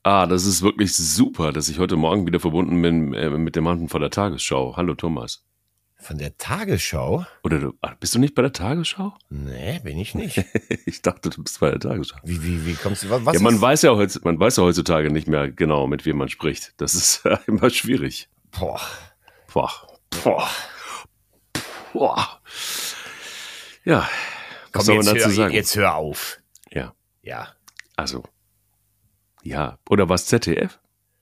Das ist wirklich super, dass ich heute Morgen wieder verbunden bin mit dem Mann von der Tagesschau. Hallo Thomas. Von der Tagesschau? Oder bist du nicht bei der Tagesschau? Nee, bin ich nicht. Ich dachte, du bist bei der Tagesschau. Wie kommst du? Was ja, man weiß ja heutzutage nicht mehr genau, mit wem man spricht. Das ist immer schwierig. Boah. Ja, was soll man dazu sagen? Jetzt hör auf. Ja. Also, ja. Oder was, ZDF?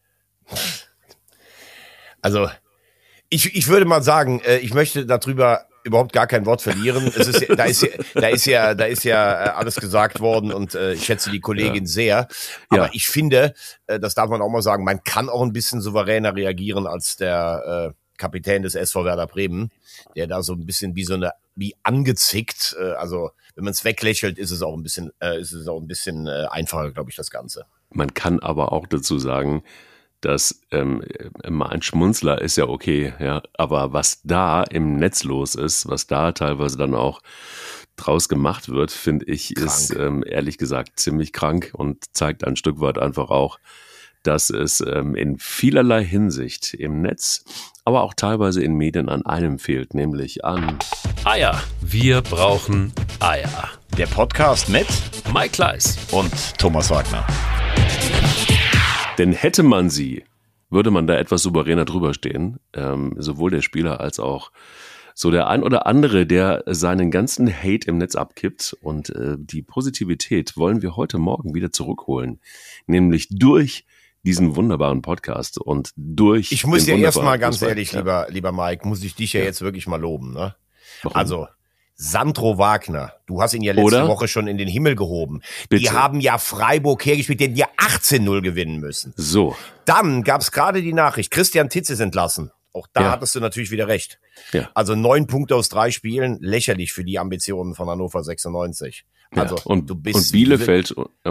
Also, ich würde mal sagen, ich möchte darüber überhaupt gar kein Wort verlieren. Da ist ja alles gesagt worden und ich schätze die Kollegin sehr. Aber ich finde, das darf man auch mal sagen, man kann auch ein bisschen souveräner reagieren als der Kapitän des SV Werder Bremen, der da so ein bisschen wie angezickt, also wenn man es weglächelt, ist es auch ein bisschen einfacher, glaube ich, das Ganze. Man kann aber auch dazu sagen, dass mal ein Schmunzler ist ja okay, ja, aber was da im Netz los ist, was da teilweise dann auch draus gemacht wird, finde ich, krank. Ist ehrlich gesagt ziemlich krank und zeigt ein Stück weit einfach auch, dass es in vielerlei Hinsicht im Netz, aber auch teilweise in Medien an einem fehlt, nämlich an Eier. Wir brauchen Eier. Der Podcast mit Mike Kleiss und Thomas Wagner. Denn hätte man sie, würde man da etwas souveräner drüber stehen, sowohl der Spieler als auch so der ein oder andere, der seinen ganzen Hate im Netz abkippt. Und die Positivität wollen wir heute Morgen wieder zurückholen, nämlich durch diesen wunderbaren Podcast und durch. Ich muss dir erstmal ganz ehrlich, lieber Mike, muss ich dich ja jetzt wirklich mal loben, ne? Warum? Also Sandro Wagner, du hast ihn ja letzte Woche schon in den Himmel gehoben. Bitte. Die haben ja Freiburg hergespielt, den wir 18-0 gewinnen müssen. So. Dann gab's gerade die Nachricht, Christian Titz ist entlassen. Auch da hattest du natürlich wieder recht. Ja. Also 9 Punkte aus 3 Spielen, lächerlich für die Ambitionen von Hannover 96. Also und, du bist Bielefeld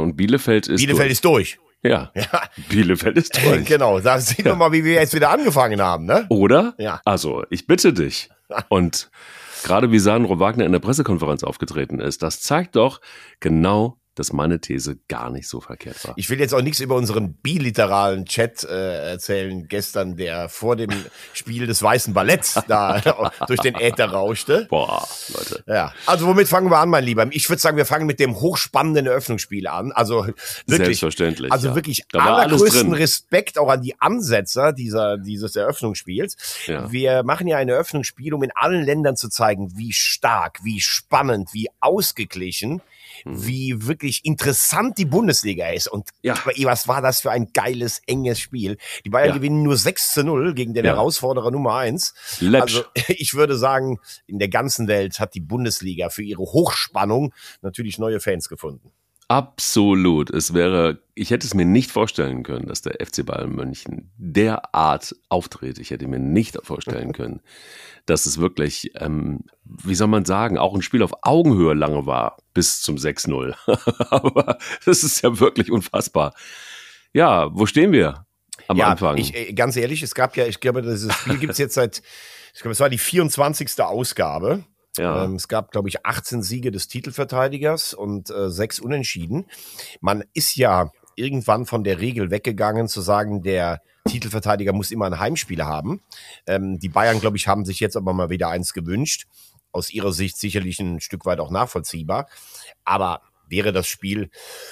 ist durch. Ja. Bielefeld ist durch. Genau, da sieht man mal, wie wir jetzt wieder angefangen haben, ne? Oder? Ja. Also, ich bitte dich. Und gerade wie Sandro Wagner in der Pressekonferenz aufgetreten ist, das zeigt doch genau, dass meine These gar nicht so verkehrt war. Ich will jetzt auch nichts über unseren biliteralen Chat erzählen, gestern, der vor dem Spiel des Weißen Balletts da durch den Äther rauschte. Boah, Leute. Ja, also womit fangen wir an, mein Lieber? Ich würde sagen, wir fangen mit dem hochspannenden Eröffnungsspiel an. Also wirklich, selbstverständlich. Also wirklich allergrößten Respekt auch an die Ansetzer dieses Eröffnungsspiels. Ja. Wir machen ja ein Eröffnungsspiel, um in allen Ländern zu zeigen, wie stark, wie spannend, wie ausgeglichen, wie wirklich interessant die Bundesliga ist. Und was war das für ein geiles, enges Spiel? Die Bayern gewinnen nur 6-0 gegen den Herausforderer Nummer 1. Also ich würde sagen, in der ganzen Welt hat die Bundesliga für ihre Hochspannung natürlich neue Fans gefunden. Absolut. Ich hätte es mir nicht vorstellen können, dass der FC Bayern München derart auftritt. Ich hätte mir nicht vorstellen können, dass es wirklich, wie soll man sagen, auch ein Spiel auf Augenhöhe lange war, bis zum 6-0. Aber das ist ja wirklich unfassbar. Ja, wo stehen wir am Anfang? Ganz ehrlich, ich glaube, dieses Spiel gibt es jetzt es war die 24. Ausgabe. Ja. Es gab, glaube ich, 18 Siege des Titelverteidigers und 6 Unentschieden. Man ist ja irgendwann von der Regel weggegangen, zu sagen, der Titelverteidiger muss immer ein Heimspiel haben. Die Bayern, glaube ich, haben sich jetzt aber mal wieder eins gewünscht. Aus ihrer Sicht sicherlich ein Stück weit auch nachvollziehbar. Aber wäre das Spiel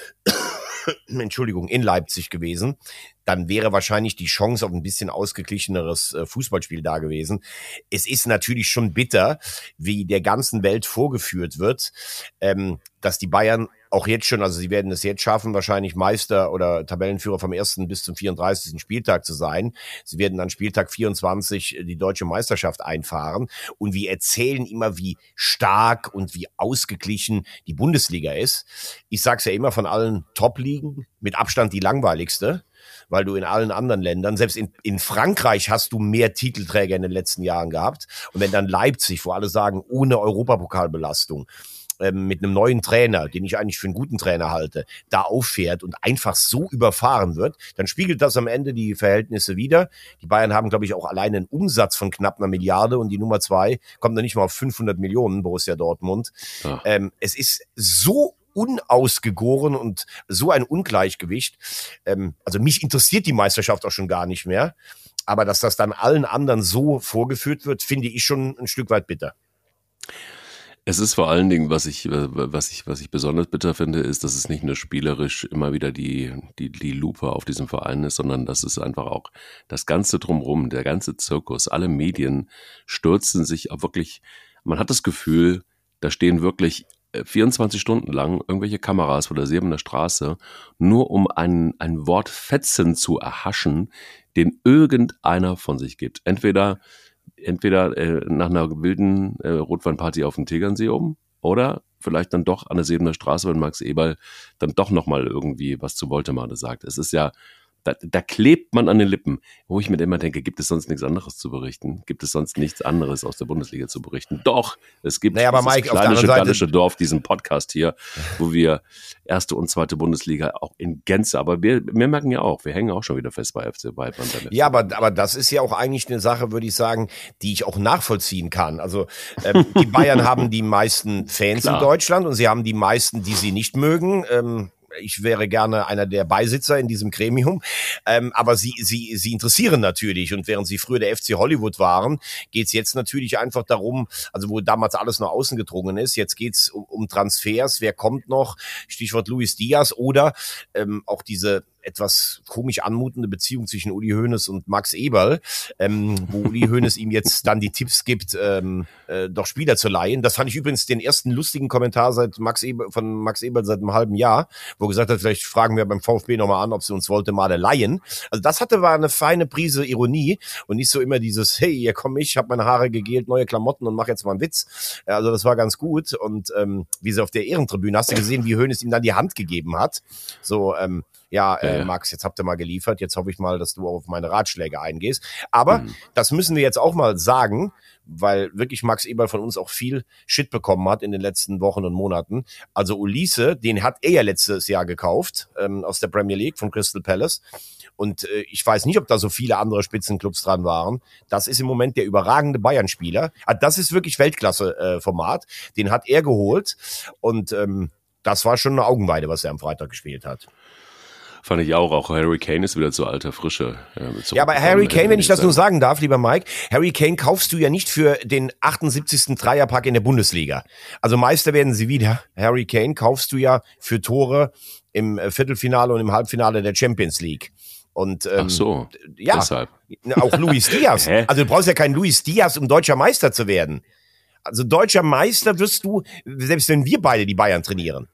in Leipzig gewesen, dann wäre wahrscheinlich die Chance auf ein bisschen ausgeglicheneres Fußballspiel da gewesen. Es ist natürlich schon bitter, wie der ganzen Welt vorgeführt wird, dass die Bayern auch jetzt schon, also sie werden es jetzt schaffen, wahrscheinlich Meister oder Tabellenführer vom 1. bis zum 34. Spieltag zu sein. Sie werden an Spieltag 24 die deutsche Meisterschaft einfahren. Und wir erzählen immer, wie stark und wie ausgeglichen die Bundesliga ist. Ich sag's ja immer, von allen Top-Ligen mit Abstand die langweiligste, weil du in allen anderen Ländern, selbst in Frankreich hast du mehr Titelträger in den letzten Jahren gehabt. Und wenn dann Leipzig, wo alle sagen, ohne Europapokalbelastung, mit einem neuen Trainer, den ich eigentlich für einen guten Trainer halte, da auffährt und einfach so überfahren wird, dann spiegelt das am Ende die Verhältnisse wider. Die Bayern haben, glaube ich, auch alleine einen Umsatz von knapp 1 Milliarde und die Nummer 2 kommt noch nicht mal auf 500 Millionen, Borussia Dortmund. Ja. Es ist so unausgegoren und so ein Ungleichgewicht. Also mich interessiert die Meisterschaft auch schon gar nicht mehr. Aber dass das dann allen anderen so vorgeführt wird, finde ich schon ein Stück weit bitter. Es ist vor allen Dingen, was ich besonders bitter finde, ist, dass es nicht nur spielerisch immer wieder die Lupe auf diesem Verein ist, sondern dass es einfach auch das Ganze drumherum, der ganze Zirkus, alle Medien stürzen sich auf wirklich, man hat das Gefühl, da stehen wirklich 24 Stunden lang irgendwelche Kameras vor der Sebener Straße, nur um ein Wortfetzen zu erhaschen, den irgendeiner von sich gibt. Entweder nach einer wilden Rotweinparty auf dem Tegernsee oder vielleicht dann doch an der Sebener Straße, wenn Max Eberl dann doch nochmal irgendwie was zu Woltemade sagt. Es ist ja, da klebt man an den Lippen, wo ich mir immer denke, gibt es sonst nichts anderes zu berichten? Gibt es sonst nichts anderes aus der Bundesliga zu berichten? Doch, es gibt aber Mike, kleine gallische Dorf, diesen Podcast hier, wo wir erste und zweite Bundesliga auch in Gänze, aber wir merken ja auch, wir hängen auch schon wieder fest bei FC Bayern. Ja, aber das ist ja auch eigentlich eine Sache, würde ich sagen, die ich auch nachvollziehen kann. Also die Bayern haben die meisten Fans in Deutschland und sie haben die meisten, die sie nicht mögen. Ich wäre gerne einer der Beisitzer in diesem Gremium, aber sie interessieren natürlich, und während sie früher der FC Hollywood waren, geht's jetzt natürlich einfach darum, also wo damals alles nach außen gedrungen ist, jetzt geht's um Transfers, wer kommt noch, Stichwort Luis Diaz oder auch diese etwas komisch anmutende Beziehung zwischen Uli Hoeneß und Max Eberl, wo Uli Hoeneß ihm jetzt dann die Tipps gibt, doch Spieler zu leihen. Das fand ich übrigens den ersten lustigen Kommentar von Max Eberl seit einem halben Jahr, wo er gesagt hat, vielleicht fragen wir beim VfB nochmal an, ob sie uns Woltemade leihen. Also das war eine feine Prise Ironie und nicht so immer dieses, hey, hier komm ich, habe meine Haare gegelt, neue Klamotten und mach jetzt mal einen Witz. Also das war ganz gut und wie sie auf der Ehrentribüne, hast du gesehen, wie Hoeneß ihm dann die Hand gegeben hat. So, Max, jetzt habt ihr mal geliefert, jetzt hoffe ich mal, dass du auf meine Ratschläge eingehst. Aber das müssen wir jetzt auch mal sagen, weil wirklich Max Eberl von uns auch viel Shit bekommen hat in den letzten Wochen und Monaten. Also Olise, den hat er ja letztes Jahr gekauft aus der Premier League von Crystal Palace. Und ich weiß nicht, ob da so viele andere Spitzenclubs dran waren. Das ist im Moment der überragende Bayern-Spieler. Das ist wirklich Weltklasse-Format. Den hat er geholt und das war schon eine Augenweide, was er am Freitag gespielt hat. Fand ich auch Harry Kane ist wieder zu alter Frische. Ja, aber Harry Kane, wenn ich das nur sagen darf, lieber Mike, Harry Kane kaufst du ja nicht für den 78. Dreierpack in der Bundesliga. Also Meister werden sie wieder. Harry Kane kaufst du ja für Tore im Viertelfinale und im Halbfinale der Champions League. Und, ach so, ja, deshalb. Auch Luis Diaz. Also du brauchst ja keinen Luis Diaz, um deutscher Meister zu werden. Also deutscher Meister wirst du, selbst wenn wir beide die Bayern trainieren.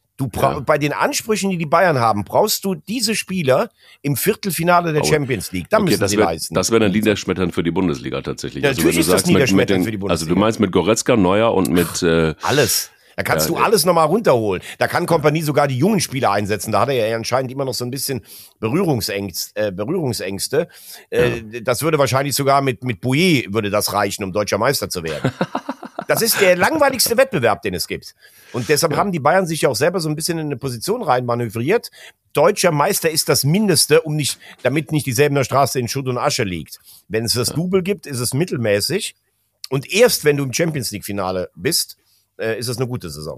Bei den Ansprüchen, die Bayern haben, brauchst du diese Spieler im Viertelfinale der Champions League. Da müssen sie leisten. Das wäre dann Niederschmettern für die Bundesliga tatsächlich. Ja, natürlich ist das Niederschmettern für die Bundesliga. Also du meinst mit Goretzka, Neuer und mit... alles. Da kannst du alles nochmal runterholen. Da kann Kompanie sogar die jungen Spieler einsetzen. Da hat er ja anscheinend immer noch so ein bisschen Berührungsängste. Das würde wahrscheinlich sogar mit Bouillet würde das reichen, um deutscher Meister zu werden. Das ist der langweiligste Wettbewerb, den es gibt. Und deshalb haben die Bayern sich ja auch selber so ein bisschen in eine Position reinmanövriert. Deutscher Meister ist das Mindeste, damit nicht die Säbener Straße in Schutt und Asche liegt. Wenn es das Double gibt, ist es mittelmäßig. Und erst wenn du im Champions-League-Finale bist, ist es eine gute Saison.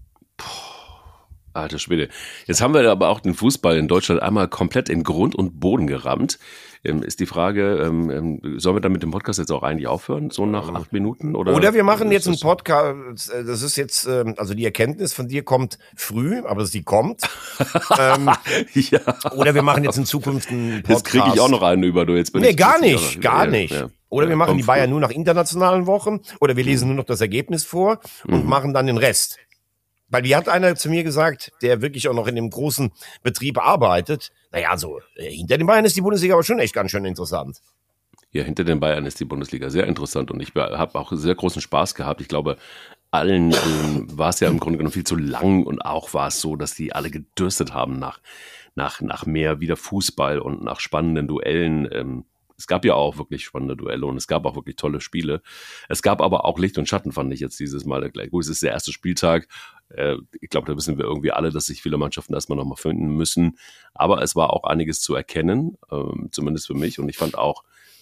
Alter Schwede. Jetzt haben wir aber auch den Fußball in Deutschland einmal komplett in Grund und Boden gerammt. Ist die Frage, sollen wir dann mit dem Podcast jetzt auch eigentlich aufhören, so nach 8 Minuten? Oder wir machen jetzt einen Podcast, das ist jetzt, also die Erkenntnis von dir kommt früh, aber sie kommt. Ja. Oder wir machen jetzt in Zukunft einen Podcast. Jetzt kriege ich auch noch einen über, du jetzt bin Nee, ich gar nicht. Ja. Oder wir machen die Bayern nur nach internationalen Wochen, oder wir lesen nur noch das Ergebnis vor und machen dann den Rest. Weil die hat einer zu mir gesagt, der wirklich auch noch in dem großen Betrieb arbeitet. Naja, so hinter den Bayern ist die Bundesliga aber schon echt ganz schön interessant. Ja, hinter den Bayern ist die Bundesliga sehr interessant und ich habe auch sehr großen Spaß gehabt. Ich glaube, allen war es ja im Grunde genommen viel zu lang und auch war es so, dass die alle gedürstet haben nach mehr wieder Fußball und nach spannenden Duellen. Es gab ja auch wirklich spannende Duelle und es gab auch wirklich tolle Spiele. Es gab aber auch Licht und Schatten, fand ich jetzt dieses Mal. Gut, es ist der erste Spieltag. Ich glaube, da wissen wir irgendwie alle, dass sich viele Mannschaften erstmal nochmal finden müssen. Aber es war auch einiges zu erkennen, zumindest für mich. Und ich fand auch,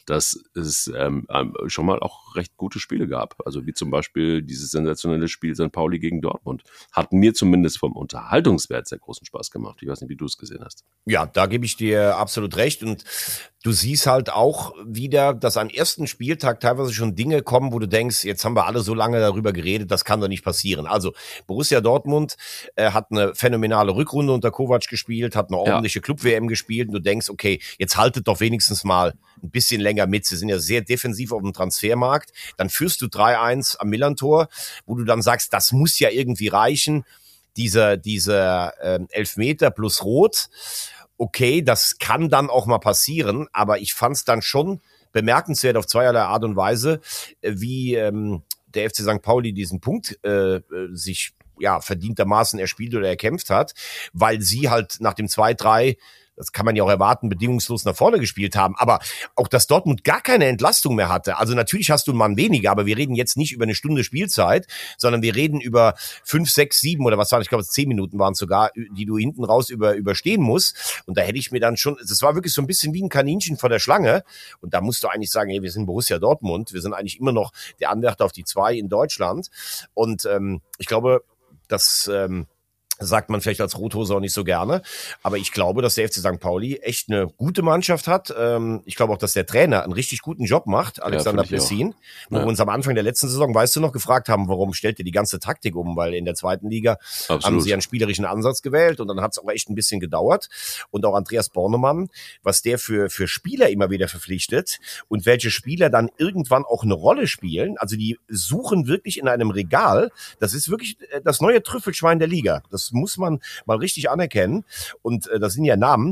dass es schon mal auch recht gute Spiele gab. Also wie zum Beispiel dieses sensationelle Spiel St. Pauli gegen Dortmund. Hat mir zumindest vom Unterhaltungswert sehr großen Spaß gemacht. Ich weiß nicht, wie du es gesehen hast. Ja, da gebe ich dir absolut recht. Und du siehst halt auch wieder, dass am ersten Spieltag teilweise schon Dinge kommen, wo du denkst, jetzt haben wir alle so lange darüber geredet, das kann doch nicht passieren. Also Borussia Dortmund hat eine phänomenale Rückrunde unter Kovac gespielt, hat eine ordentliche Club-WM gespielt und du denkst, okay, jetzt haltet doch wenigstens mal ein bisschen länger mit. Sie sind ja sehr defensiv auf dem Transfermarkt. Dann führst du 3-1 am Millantor, wo du dann sagst, das muss ja irgendwie reichen. Dieser Elfmeter plus Rot. Okay, das kann dann auch mal passieren, aber ich fand es dann schon bemerkenswert auf zweierlei Art und Weise, wie der FC St. Pauli diesen Punkt sich verdientermaßen erspielt oder erkämpft hat, weil sie halt nach dem 2-3, das kann man ja auch erwarten, bedingungslos nach vorne gespielt haben. Aber auch, dass Dortmund gar keine Entlastung mehr hatte. Also natürlich hast du einen Mann weniger, aber wir reden jetzt nicht über eine Stunde Spielzeit, sondern wir reden über 5, 6, 7 oder was war, ich glaube 10 Minuten waren es sogar, die du hinten raus überstehen musst. Und da hätte ich mir dann schon, das war wirklich so ein bisschen wie ein Kaninchen vor der Schlange. Und da musst du eigentlich sagen, wir sind Borussia Dortmund. Wir sind eigentlich immer noch der Anwärter auf die 2 in Deutschland. Und ich glaube, das sagt man vielleicht als Rothose auch nicht so gerne. Aber ich glaube, dass der FC St. Pauli echt eine gute Mannschaft hat. Ich glaube auch, dass der Trainer einen richtig guten Job macht, Alexander Plessin. Wo wir uns am Anfang der letzten Saison, weißt du noch, gefragt haben, warum stellt ihr die ganze Taktik um? Weil in der zweiten Liga haben sie einen spielerischen Ansatz gewählt und dann hat es auch echt ein bisschen gedauert. Und auch Andreas Bornemann, was der für Spieler immer wieder verpflichtet und welche Spieler dann irgendwann auch eine Rolle spielen. Also die suchen wirklich in einem Regal. Das ist wirklich das neue Trüffelschwein der Liga. Das muss man mal richtig anerkennen. Und das sind ja Namen.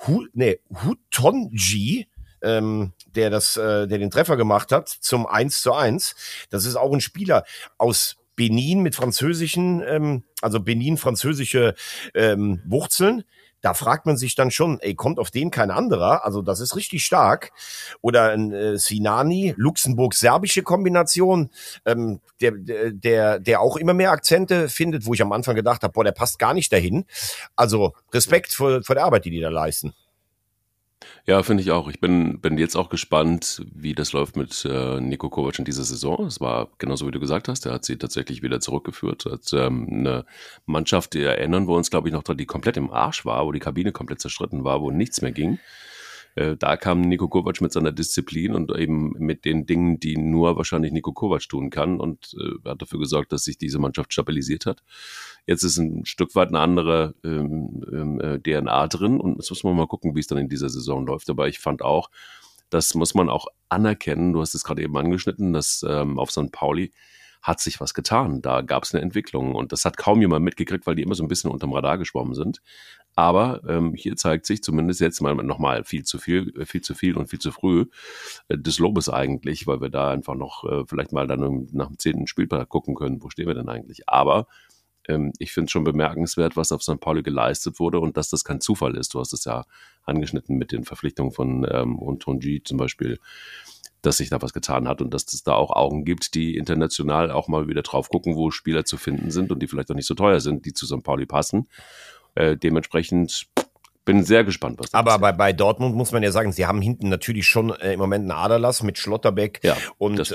Hutonji, der den Treffer gemacht hat zum 1:1. Das ist auch ein Spieler aus Benin mit französischen, französische Wurzeln. Da fragt man sich dann schon, kommt auf den kein anderer? Also das ist richtig stark. Oder ein Sinani, Luxemburg-serbische Kombination, der auch immer mehr Akzente findet, wo ich am Anfang gedacht habe, der passt gar nicht dahin. Also Respekt vor der Arbeit, die da leisten. Ja, finde ich auch. Ich bin jetzt auch gespannt, wie das läuft mit Niko Kovac in dieser Saison. Es war genauso, wie du gesagt hast. Er hat sie tatsächlich wieder zurückgeführt. Hat eine Mannschaft, die erinnern wir uns, glaube ich, noch dran, die komplett im Arsch war, wo die Kabine komplett zerstritten war, wo nichts mehr ging. Da kam Niko Kovac mit seiner Disziplin und eben mit den Dingen, die nur wahrscheinlich Niko Kovac tun kann und hat dafür gesorgt, dass sich diese Mannschaft stabilisiert hat. Jetzt ist ein Stück weit eine andere DNA drin und jetzt muss man mal gucken, wie es dann in dieser Saison läuft. Aber ich fand auch, das muss man auch anerkennen, du hast es gerade eben angeschnitten, dass auf St. Pauli hat sich was getan. Da gab es eine Entwicklung und das hat kaum jemand mitgekriegt, weil die immer so ein bisschen unterm Radar geschwommen sind. Aber hier zeigt sich zumindest jetzt mal nochmal viel zu viel und viel zu früh des Lobes eigentlich, weil wir da einfach noch vielleicht mal dann nach dem 10. Spieltag gucken können, wo stehen wir denn eigentlich. Aber ich finde es schon bemerkenswert, was auf St. Pauli geleistet wurde und dass das kein Zufall ist. Du hast es ja angeschnitten mit den Verpflichtungen von Hutonji zum Beispiel, dass sich da was getan hat und dass es da auch Augen gibt, die international auch mal wieder drauf gucken, wo Spieler zu finden sind und die vielleicht auch nicht so teuer sind, die zu St. Pauli passen. Dementsprechend bin sehr gespannt, was da Aber bei Dortmund muss man ja sagen, sie haben hinten natürlich schon im Moment einen Aderlass mit Schlotterbeck und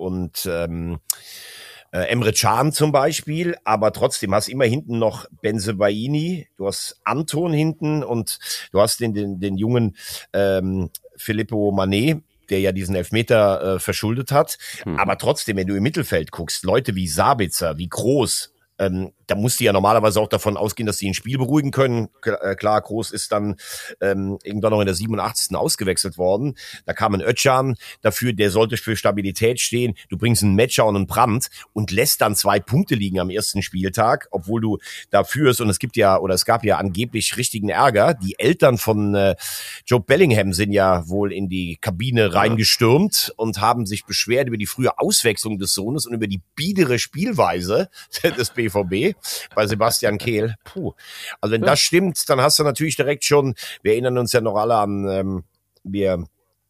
Emre Can zum Beispiel, aber trotzdem hast immer hinten noch Bensebaini, du hast Anton hinten und du hast den jungen Filippo Mané, der ja diesen Elfmeter verschuldet hat. Aber trotzdem, wenn du im Mittelfeld guckst, Leute wie Sabitzer, wie Groß, da musst du ja normalerweise auch davon ausgehen, dass sie ein Spiel beruhigen können. Klar, Groß ist dann irgendwann noch in der 87. ausgewechselt worden. Da kam ein Özcan dafür, der sollte für Stabilität stehen. Du bringst einen Metscher und einen Brandt und lässt dann 2 Punkte liegen am ersten Spieltag, obwohl du da führst. Und es gab ja angeblich richtigen Ärger. Die Eltern von Joe Bellingham sind ja wohl in die Kabine reingestürmt und haben sich beschwert über die frühe Auswechslung des Sohnes und über die biedere Spielweise des BVB bei Sebastian Kehl. Also wenn das stimmt, dann hast du natürlich direkt schon, wir erinnern uns ja noch alle an, wir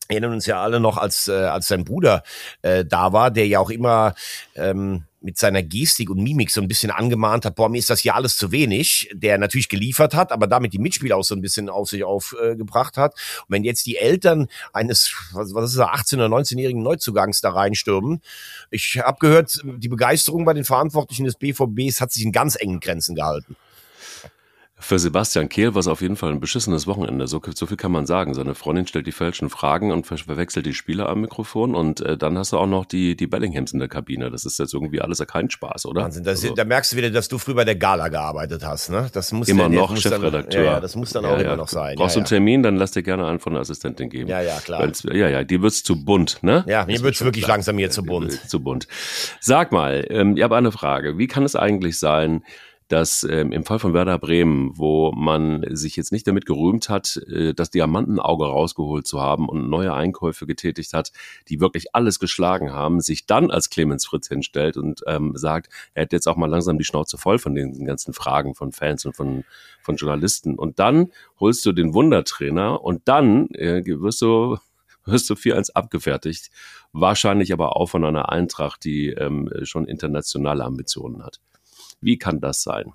erinnern uns ja alle noch, als sein Bruder da war, der ja auch immer mit seiner Gestik und Mimik so ein bisschen angemahnt hat, boah, mir ist das hier alles zu wenig, der natürlich geliefert hat, aber damit die Mitspieler auch so ein bisschen auf sich aufgebracht hat. Und wenn jetzt die Eltern eines, was ist das, 18- oder 19-jährigen Neuzugangs da reinstürmen, ich habe gehört, die Begeisterung bei den Verantwortlichen des BVBs hat sich in ganz engen Grenzen gehalten. Für Sebastian Kehl war es auf jeden Fall ein beschissenes Wochenende. So viel kann man sagen. Seine Freundin stellt die falschen Fragen und verwechselt die Spieler am Mikrofon. Und dann hast du auch noch die Bellinghams in der Kabine. Das ist jetzt irgendwie alles kein Spaß, oder? Wahnsinn. Da merkst du wieder, dass du früher bei der Gala gearbeitet hast. Ne? Das muss immer noch Chefredakteur. Ja, das muss dann auch immer noch sein. Brauchst du einen Termin, dann lass dir gerne einen von der Assistentin geben. Ja, klar. Die wird's zu bunt, ne? Ja, mir wird's wirklich langsam hier zu bunt. Zu bunt. Sag mal, ich habe eine Frage. Wie kann es eigentlich sein, dass im Fall von Werder Bremen, wo man sich jetzt nicht damit gerühmt hat, das Diamantenauge rausgeholt zu haben und neue Einkäufe getätigt hat, die wirklich alles geschlagen haben, sich dann als Clemens Fritz hinstellt und sagt, er hätte jetzt auch mal langsam die Schnauze voll von den ganzen Fragen von Fans und von Journalisten. Und dann holst du den Wundertrainer und dann wirst du 4-1 abgefertigt. Wahrscheinlich aber auch von einer Eintracht, die schon internationale Ambitionen hat. Wie kann das sein?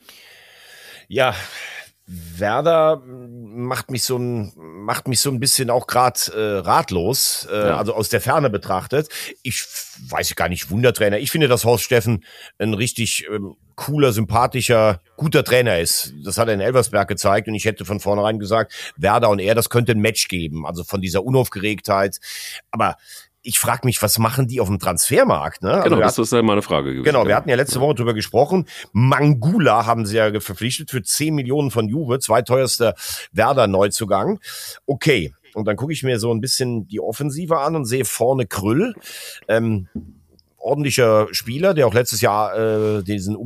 Ja, Werder macht mich so ein bisschen auch gerade ratlos, also aus der Ferne betrachtet. Ich weiß gar nicht, Wundertrainer. Ich finde, dass Horst Steffen ein richtig cooler, sympathischer, guter Trainer ist. Das hat er in Elversberg gezeigt und ich hätte von vornherein gesagt, Werder und er, das könnte ein Match geben. Also von dieser Unaufgeregtheit. Aber ich frage mich, was machen die auf dem Transfermarkt? Ne? Genau, das ist ja meine Frage gewesen. Genau, wir hatten ja letzte Woche drüber gesprochen. Mangula haben sie ja verpflichtet für 10 Millionen von Juve, zweiteuerster Werder-Neuzugang. Okay, und dann gucke ich mir so ein bisschen die Offensive an und sehe vorne Krüll. Ordentlicher Spieler, der auch letztes Jahr diesen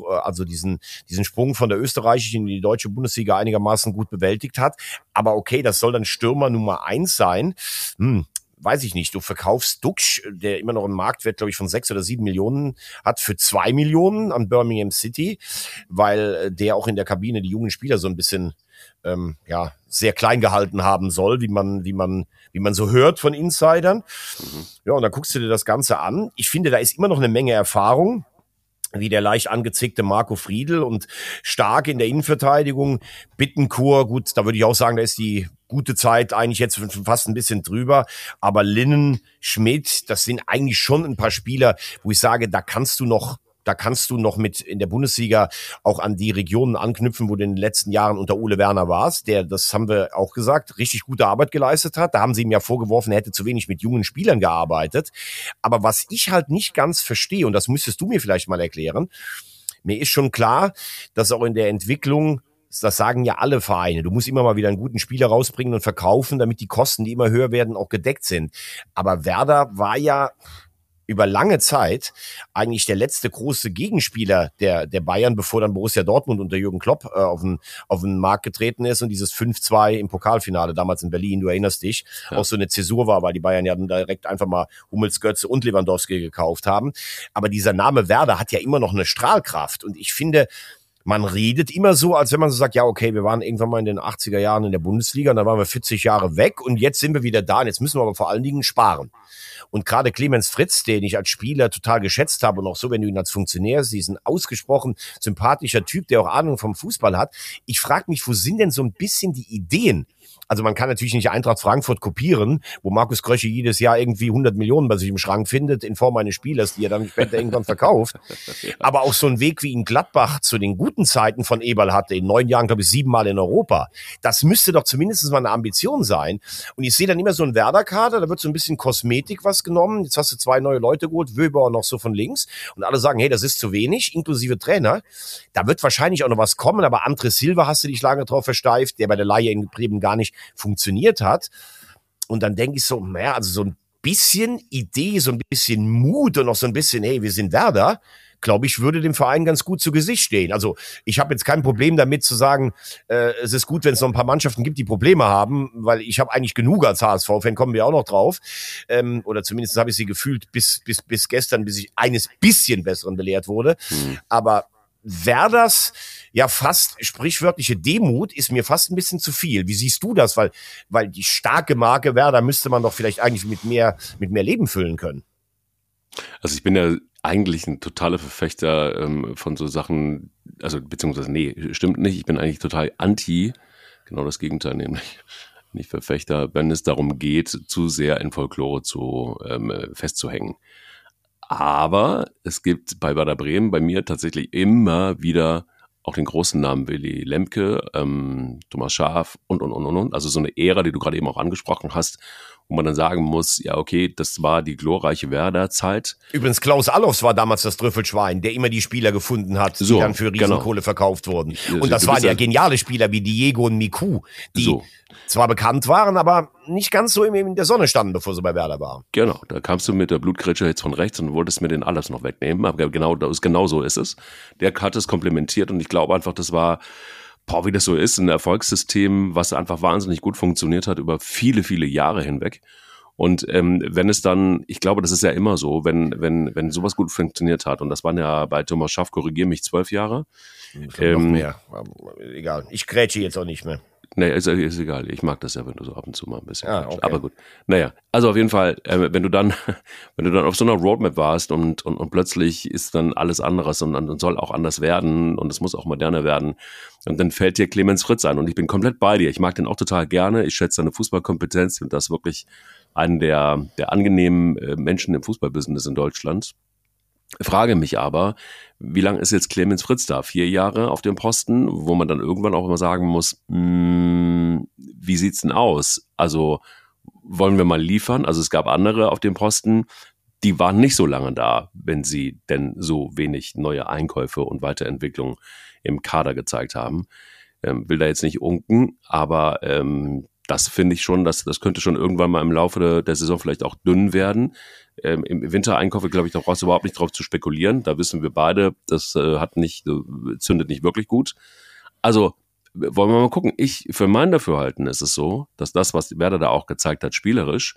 Sprung von der österreichischen in die deutsche Bundesliga einigermaßen gut bewältigt hat. Aber okay, das soll dann Stürmer Nummer 1 sein. Weiß ich nicht, du verkaufst Duxch, der immer noch einen Marktwert, glaube ich, von 6 oder 7 Millionen hat, für 2 Millionen an Birmingham City, weil der auch in der Kabine die jungen Spieler so ein bisschen sehr klein gehalten haben soll, wie man so hört von Insidern. Ja, und dann guckst du dir das Ganze an. Ich finde, da ist immer noch eine Menge Erfahrung, wie der leicht angezickte Marco Friedl und stark in der Innenverteidigung. Bittencourt, gut, da würde ich auch sagen, da ist die gute Zeit eigentlich jetzt fast ein bisschen drüber. Aber Linnen, Schmidt, das sind eigentlich schon ein paar Spieler, wo ich sage, da kannst du noch mit in der Bundesliga auch an die Regionen anknüpfen, wo du in den letzten Jahren unter Ole Werner warst, der, das haben wir auch gesagt, richtig gute Arbeit geleistet hat. Da haben sie ihm ja vorgeworfen, er hätte zu wenig mit jungen Spielern gearbeitet. Aber was ich halt nicht ganz verstehe, und das müsstest du mir vielleicht mal erklären, mir ist schon klar, dass auch in der Entwicklung, das sagen ja alle Vereine, du musst immer mal wieder einen guten Spieler rausbringen und verkaufen, damit die Kosten, die immer höher werden, auch gedeckt sind. Aber Werder war ja über lange Zeit eigentlich der letzte große Gegenspieler der Bayern, bevor dann Borussia Dortmund unter Jürgen Klopp auf den Markt getreten ist und dieses 5-2 im Pokalfinale damals in Berlin, du erinnerst dich, auch so eine Zäsur war, weil die Bayern ja dann direkt einfach mal Hummels, Götze und Lewandowski gekauft haben. Aber dieser Name Werder hat ja immer noch eine Strahlkraft und ich finde, man redet immer so, als wenn man so sagt, ja, okay, wir waren irgendwann mal in den 80er Jahren in der Bundesliga und dann waren wir 40 Jahre weg und jetzt sind wir wieder da und jetzt müssen wir aber vor allen Dingen sparen. Und gerade Clemens Fritz, den ich als Spieler total geschätzt habe und auch so, wenn du ihn als Funktionär siehst, ein ausgesprochen sympathischer Typ, der auch Ahnung vom Fußball hat. Ich frage mich, wo sind denn so ein bisschen die Ideen? Also man kann natürlich nicht Eintracht Frankfurt kopieren, wo Markus Krösche jedes Jahr irgendwie 100 Millionen bei sich im Schrank findet in Form eines Spielers, die er dann später irgendwann verkauft. Aber auch so ein Weg, wie ihn Gladbach zu den guten Zeiten von Eberl hatte, in 9 Jahren, glaube ich, 7 Mal in Europa. Das müsste doch zumindest mal eine Ambition sein. Und ich sehe dann immer so einen Werder-Kader, da wird so ein bisschen Kosmetik was genommen. Jetzt hast du 2 neue Leute geholt, Wöber noch so von links. Und alle sagen, hey, das ist zu wenig, inklusive Trainer. Da wird wahrscheinlich auch noch was kommen, aber André Silva hast du dich lange drauf versteift, der bei der Leihe in Bremen gar nicht funktioniert hat. Und dann denke ich so, naja, also so ein bisschen Idee, so ein bisschen Mut und noch so ein bisschen, hey, wir sind Werder, glaube ich, würde dem Verein ganz gut zu Gesicht stehen. Also ich habe jetzt kein Problem damit zu sagen, es ist gut, wenn es noch ein paar Mannschaften gibt, die Probleme haben, weil ich habe eigentlich genug als HSV-Fan, kommen wir auch noch drauf. Oder zumindest habe ich sie gefühlt bis gestern, bis ich eines bisschen Besseren belehrt wurde. Aber Werders ja fast sprichwörtliche Demut ist mir fast ein bisschen zu viel. Wie siehst du das? Weil die starke Marke Werder müsste man doch vielleicht eigentlich mit mehr Leben füllen können. Also ich bin ja eigentlich ein totaler Verfechter von so Sachen, also beziehungsweise nee, stimmt nicht, ich bin eigentlich total anti, genau das Gegenteil, nämlich nicht Verfechter, wenn es darum geht, zu sehr in Folklore festzuhängen. Aber es gibt bei Werder Bremen bei mir tatsächlich immer wieder auch den großen Namen Willy Lemke, Thomas Schaaf und. Also so eine Ära, die du gerade eben auch angesprochen hast, wo man dann sagen muss, ja okay, das war die glorreiche Werder-Zeit. Übrigens, Klaus Allofs war damals das Trüffelschwein, der immer die Spieler gefunden hat, die dann für Riesenkohle verkauft wurden. Und das waren ja geniale Spieler wie Diego und Miku, die zwar bekannt waren, aber nicht ganz so in der Sonne standen, bevor sie bei Werder waren. Genau, da kamst du mit der Blutgritsche jetzt von rechts und wolltest mir den Allofs noch wegnehmen, aber genau so ist es. Der hat es komplementiert und ich glaube einfach, das war, wie das so ist, ein Erfolgssystem, was einfach wahnsinnig gut funktioniert hat über viele, viele Jahre hinweg. Und wenn es dann, ich glaube, das ist ja immer so, wenn sowas gut funktioniert hat, und das waren ja bei Thomas Schaaf, korrigier mich, 12 Jahre. Noch mehr, egal. Ich grätsche jetzt auch nicht mehr. Nee, ist egal. Ich mag das ja, wenn du so ab und zu mal ein bisschen. Okay. Aber gut. Naja, also auf jeden Fall, wenn du dann auf so einer Roadmap warst und plötzlich ist dann alles anderes und soll auch anders werden und es muss auch moderner werden. Und dann fällt dir Clemens Fritz ein und ich bin komplett bei dir. Ich mag den auch total gerne. Ich schätze seine Fußballkompetenz und das wirklich einen der angenehmen Menschen im Fußballbusiness in Deutschland. Frage mich aber, wie lang ist jetzt Clemens Fritz da? 4 Jahre auf dem Posten, wo man dann irgendwann auch immer sagen muss, wie sieht's denn aus? Also wollen wir mal liefern? Also es gab andere auf dem Posten, die waren nicht so lange da, wenn sie denn so wenig neue Einkäufe und Weiterentwicklung im Kader gezeigt haben. Will da jetzt nicht unken, aber das finde ich schon, das könnte schon irgendwann mal im Laufe der Saison vielleicht auch dünn werden. Im Wintereinkäufe, glaube ich, da brauchst du überhaupt nicht drauf zu spekulieren. Da wissen wir beide, das zündet nicht wirklich gut. Also wollen wir mal gucken. Für mein Dafürhalten ist es so, dass das, was Werder da auch gezeigt hat, spielerisch,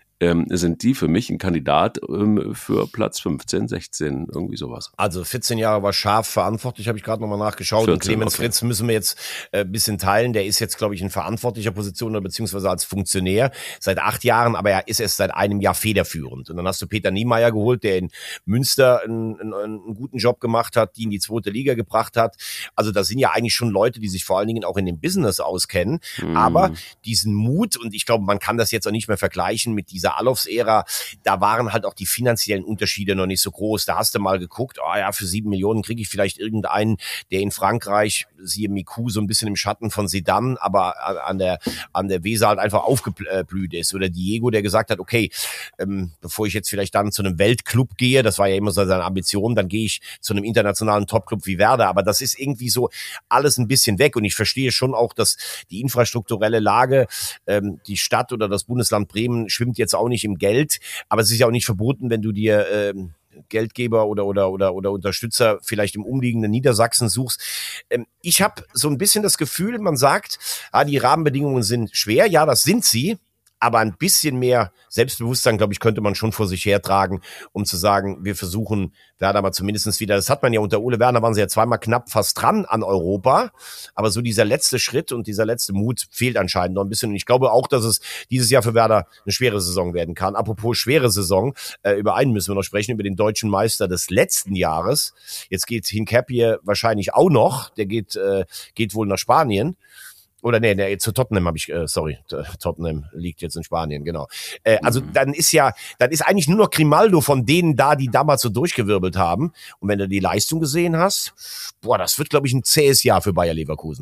sind die für mich ein Kandidat für Platz 15, 16, irgendwie sowas. Also 14 Jahre war Schaaf verantwortlich, habe ich gerade nochmal nachgeschaut. 14, und Clemens Fritz müssen wir jetzt ein bisschen teilen. Der ist jetzt, glaube ich, in verantwortlicher Position oder beziehungsweise als Funktionär seit 8 Jahren, aber er ist erst seit einem Jahr federführend. Und dann hast du Peter Niemeyer geholt, der in Münster einen guten Job gemacht hat, die in die 2. Liga gebracht hat. Also das sind ja eigentlich schon Leute, die sich vor allen Dingen auch in dem Business auskennen. Aber diesen Mut, und ich glaube, man kann das jetzt auch nicht mehr vergleichen mit dieser Allofs-Ära, da waren halt auch die finanziellen Unterschiede noch nicht so groß. Da hast du mal geguckt, für 7 Millionen kriege ich vielleicht irgendeinen, der in Frankreich, siehe Miku, so ein bisschen im Schatten von Zidane, aber an der Weser halt einfach aufgeblüht ist. Oder Diego, der gesagt hat, okay, bevor ich jetzt vielleicht dann zu einem Weltclub gehe, das war ja immer so seine Ambition, dann gehe ich zu einem internationalen Topclub wie Werder. Aber das ist irgendwie so alles ein bisschen weg. Und ich verstehe schon auch, dass die infrastrukturelle Lage, die Stadt oder das Bundesland Bremen schwimmt jetzt auch nicht im Geld, aber es ist ja auch nicht verboten, wenn du dir Geldgeber oder Unterstützer vielleicht im umliegenden Niedersachsen suchst. Ich habe so ein bisschen das Gefühl, man sagt, die Rahmenbedingungen sind schwer. Ja, das sind sie. Aber ein bisschen mehr Selbstbewusstsein, glaube ich, könnte man schon vor sich hertragen, um zu sagen, wir versuchen Werder aber zumindest wieder, das hat man ja unter Ole Werner, waren sie ja zweimal knapp fast dran an Europa, aber so dieser letzte Schritt und dieser letzte Mut fehlt anscheinend noch ein bisschen. Und ich glaube auch, dass es dieses Jahr für Werder eine schwere Saison werden kann. Apropos schwere Saison, über einen müssen wir noch sprechen, über den deutschen Meister des letzten Jahres. Jetzt geht Hincapié wahrscheinlich auch noch, der geht wohl nach Spanien. Oder nee, zu Tottenham Tottenham liegt jetzt in Spanien, genau. Also dann ist eigentlich nur noch Grimaldo von denen da, die damals so durchgewirbelt haben. Und wenn du die Leistung gesehen hast, das wird, glaube ich, ein zähes Jahr für Bayer Leverkusen.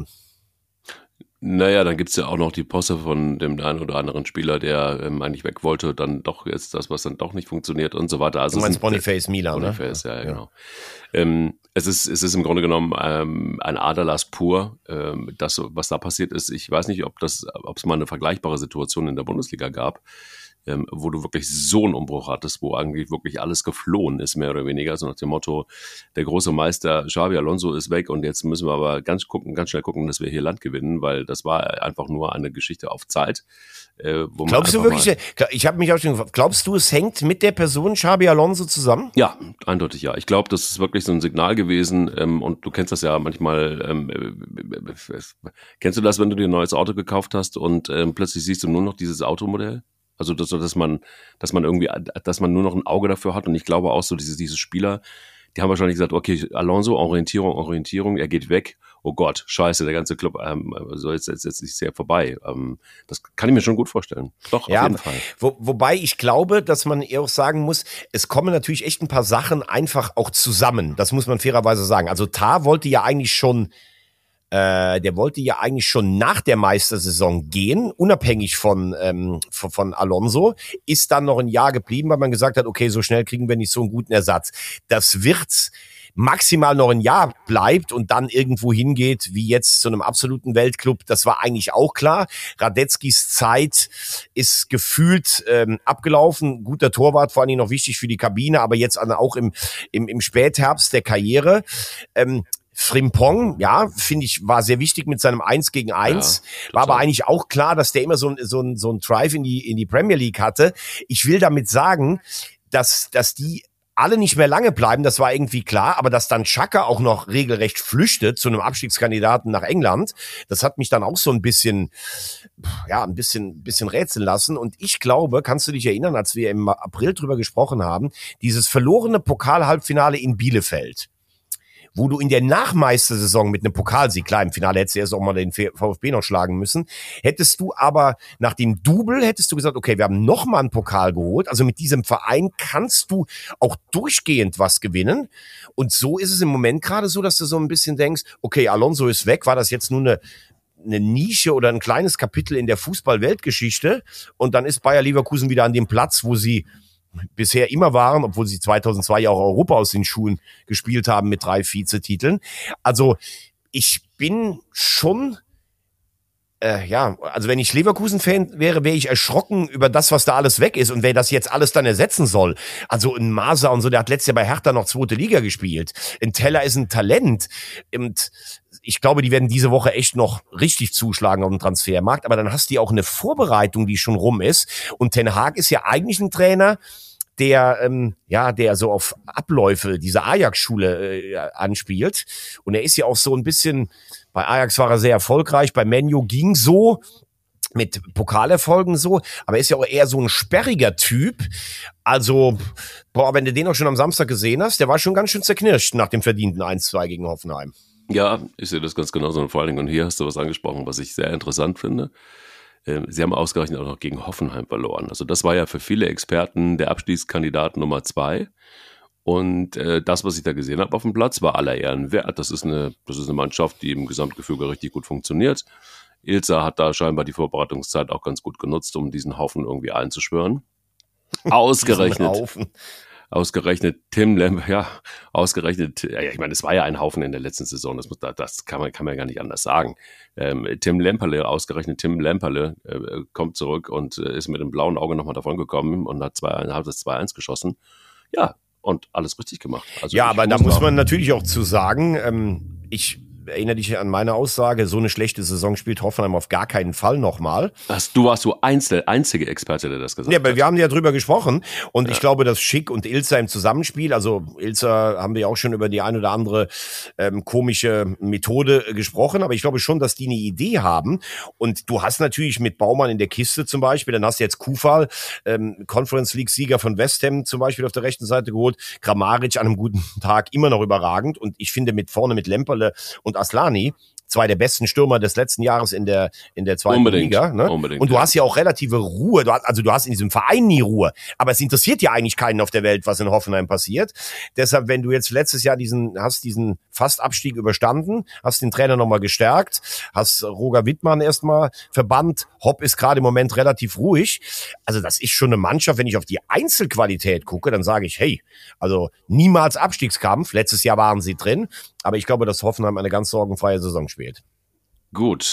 Naja, dann gibt's ja auch noch die Posse von dem einen oder anderen Spieler, der eigentlich weg wollte, dann doch jetzt das, was dann doch nicht funktioniert und so weiter. Also du meinst Boniface Milan, ne? Boniface, ja, genau. Es ist im Grunde genommen ein Aderlass pur, das, was da passiert ist. Ich weiß nicht, ob es mal eine vergleichbare Situation in der Bundesliga gab. wo du wirklich so einen Umbruch hattest, wo eigentlich wirklich alles geflohen ist, mehr oder weniger, so nach dem Motto, der große Meister Xabi Alonso ist weg und jetzt müssen wir aber ganz schnell gucken, dass wir hier Land gewinnen, weil das war einfach nur eine Geschichte auf Zeit. Glaubst du wirklich, ich habe mich auch schon gefragt, glaubst du, es hängt mit der Person Xabi Alonso zusammen? Ja, eindeutig ja. Ich glaube, das ist wirklich so ein Signal gewesen und du kennst das ja manchmal, kennst du das, wenn du dir ein neues Auto gekauft hast und plötzlich siehst du nur noch dieses Automodell? Also dass man nur noch ein Auge dafür hat und ich glaube auch so diese Spieler, die haben wahrscheinlich gesagt, okay, Alonso, Orientierung, er geht weg. Oh Gott, scheiße, der ganze Club jetzt ist ja vorbei. Das kann ich mir schon gut vorstellen. Doch, ja, auf jeden Fall. Wobei ich glaube, dass man eher auch sagen muss, es kommen natürlich echt ein paar Sachen einfach auch zusammen. Das muss man fairerweise sagen. Also Tah wollte ja eigentlich schon nach der Meistersaison gehen, unabhängig von Alonso, ist dann noch ein Jahr geblieben, weil man gesagt hat, okay, so schnell kriegen wir nicht so einen guten Ersatz. Das wird maximal noch ein Jahr bleibt und dann irgendwo hingeht, wie jetzt zu einem absoluten Weltclub, das war eigentlich auch klar. Radetzkys Zeit ist gefühlt abgelaufen. Guter Torwart, vor allem noch wichtig für die Kabine, aber jetzt auch im Spätherbst der Karriere. Frimpong, ja, finde ich, war sehr wichtig mit seinem 1 gegen 1. Ja, war aber eigentlich auch klar, dass der immer so ein Drive in die Premier League hatte. Ich will damit sagen, dass die alle nicht mehr lange bleiben, das war irgendwie klar, aber dass dann Xhaka auch noch regelrecht flüchtet zu einem Abstiegskandidaten nach England, das hat mich dann auch so ein bisschen rätseln lassen. Und ich glaube, kannst du dich erinnern, als wir im April drüber gesprochen haben, dieses verlorene Pokal-Halbfinale in Bielefeld, wo du in der Nachmeistersaison mit einem Pokalsieg, klar, im Finale hättest du erst auch mal den VfB noch schlagen müssen, hättest du aber nach dem Double, hättest du gesagt, okay, wir haben noch mal einen Pokal geholt, also mit diesem Verein kannst du auch durchgehend was gewinnen und so ist es im Moment gerade so, dass du so ein bisschen denkst, okay, Alonso ist weg, war das jetzt nur eine Nische oder ein kleines Kapitel in der Fußball-Weltgeschichte und dann ist Bayer Leverkusen wieder an dem Platz, wo sie bisher immer waren, obwohl sie 2002 ja auch Europa aus den Schuhen gespielt haben mit 3 Vizetiteln. Also ich bin schon, also wenn ich Leverkusen-Fan wäre, wäre ich erschrocken über das, was da alles weg ist und wer das jetzt alles dann ersetzen soll. Also ein Masa und so, der hat letztes Jahr bei Hertha noch 2. Liga gespielt. Ein Teller ist ein Talent und ich glaube, die werden diese Woche echt noch richtig zuschlagen auf dem Transfermarkt, aber dann hast du ja auch eine Vorbereitung, die schon rum ist und Ten Hag ist ja eigentlich ein Trainer, der so auf Abläufe dieser Ajax-Schule anspielt. Und er ist ja auch so ein bisschen, bei Ajax war er sehr erfolgreich, bei Man U ging so, mit Pokalerfolgen so, aber er ist ja auch eher so ein sperriger Typ. Also, wenn du den auch schon am Samstag gesehen hast, der war schon ganz schön zerknirscht nach dem verdienten 1-2 gegen Hoffenheim. Ja, ich sehe das ganz genauso. Und vor allen Dingen, und hier hast du was angesprochen, was ich sehr interessant finde. Sie haben ausgerechnet auch noch gegen Hoffenheim verloren. Also das war ja für viele Experten der Abstiegskandidat Nummer 2. Und das, was ich da gesehen habe auf dem Platz, war aller Ehren wert. Das ist eine Mannschaft, die im Gesamtgefüge richtig gut funktioniert. Ilza hat da scheinbar die Vorbereitungszeit auch ganz gut genutzt, um diesen Haufen irgendwie einzuschwören. Ausgerechnet Tim Lemperle, ich meine, es war ja ein Haufen in der letzten Saison, das kann man ja gar nicht anders sagen. Tim Lemperle kommt zurück und ist mit dem blauen Auge nochmal davon gekommen und hat das 2-1 geschossen. Ja, und alles richtig gemacht. Also ja, aber da muss man natürlich auch zu sagen, ich erinnere dich an meine Aussage, so eine schlechte Saison spielt Hoffenheim auf gar keinen Fall nochmal. Du warst so einzige Experte, der das gesagt hat. Ja, aber wir haben ja drüber gesprochen und ich glaube, dass Schick und Ilza im Zusammenspiel, also Ilza haben wir ja auch schon über die ein oder andere komische Methode gesprochen, aber ich glaube schon, dass die eine Idee haben und du hast natürlich mit Baumann in der Kiste zum Beispiel, dann hast du jetzt Kufal, Conference League Sieger von West Ham zum Beispiel auf der rechten Seite geholt, Kramaric an einem guten Tag immer noch überragend und ich finde mit Lemperle und Aslani, 2 der besten Stürmer des letzten Jahres in der zweiten Liga. Ne? Unbedingt, und du hast ja auch relative Ruhe. Du hast in diesem Verein nie Ruhe. Aber es interessiert ja eigentlich keinen auf der Welt, was in Hoffenheim passiert. Deshalb, wenn du jetzt letztes Jahr diesen Fastabstieg überstanden, hast den Trainer nochmal gestärkt, hast Roger Wittmann erstmal verbannt, Hopp ist gerade im Moment relativ ruhig. Also das ist schon eine Mannschaft, wenn ich auf die Einzelqualität gucke, dann sage ich, hey, also niemals Abstiegskampf. Letztes Jahr waren sie drin. Aber ich glaube, dass Hoffenheim eine ganz sorgenfreie Saison spielt. Gut,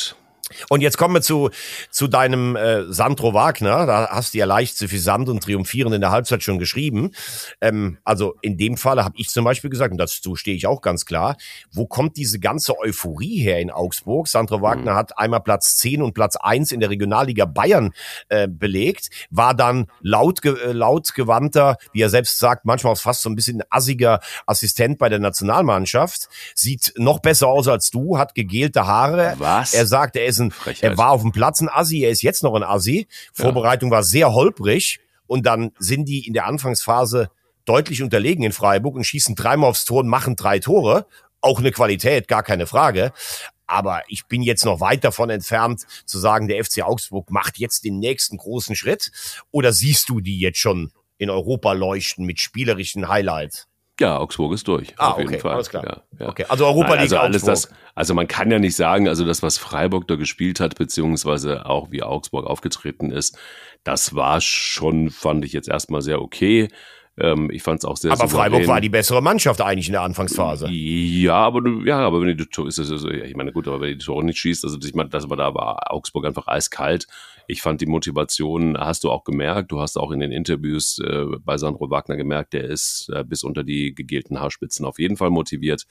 Und jetzt kommen wir zu deinem Sandro Wagner. Da hast du ja leicht suffisant und triumphierend in der Halbzeit schon geschrieben. Also in dem Falle habe ich zum Beispiel gesagt, und dazu stehe ich auch ganz klar, wo kommt diese ganze Euphorie her in Augsburg? Sandro Wagner hat einmal Platz 10 und Platz 1 in der Regionalliga Bayern belegt, war dann lautgewandter, wie er selbst sagt, manchmal auch fast so ein bisschen assiger Assistent bei der Nationalmannschaft, sieht noch besser aus als du, hat gegelte Haare. Was? Er sagt, er war auf dem Platz ein Assi, er ist jetzt noch ein Assi. Vorbereitung war sehr holprig und dann sind die in der Anfangsphase deutlich unterlegen in Freiburg und schießen 3-mal aufs Tor und machen 3 Tore. Auch eine Qualität, gar keine Frage. Aber ich bin jetzt noch weit davon entfernt, zu sagen, der FC Augsburg macht jetzt den nächsten großen Schritt. Oder siehst du die jetzt schon in Europa leuchten mit spielerischen Highlights? Ja, Augsburg ist durch. Auf jeden Fall. Alles klar. Ja. Okay, also Europa League Augsburg. Also man kann ja nicht sagen, also das, was Freiburg da gespielt hat, beziehungsweise auch wie Augsburg aufgetreten ist, das war schon, fand ich jetzt erstmal sehr okay. Ich fand es auch sehr Aber souverän. Freiburg war die bessere Mannschaft eigentlich in der Anfangsphase. Ja, aber wenn die Tore, ich meine, gut, aber wenn die Tore nicht schießt, also ich meine, da war Augsburg einfach eiskalt. Ich fand die Motivation, hast du auch gemerkt, du hast auch in den Interviews bei Sandro Wagner gemerkt, der ist bis unter die gegelten Haarspitzen auf jeden Fall motiviert.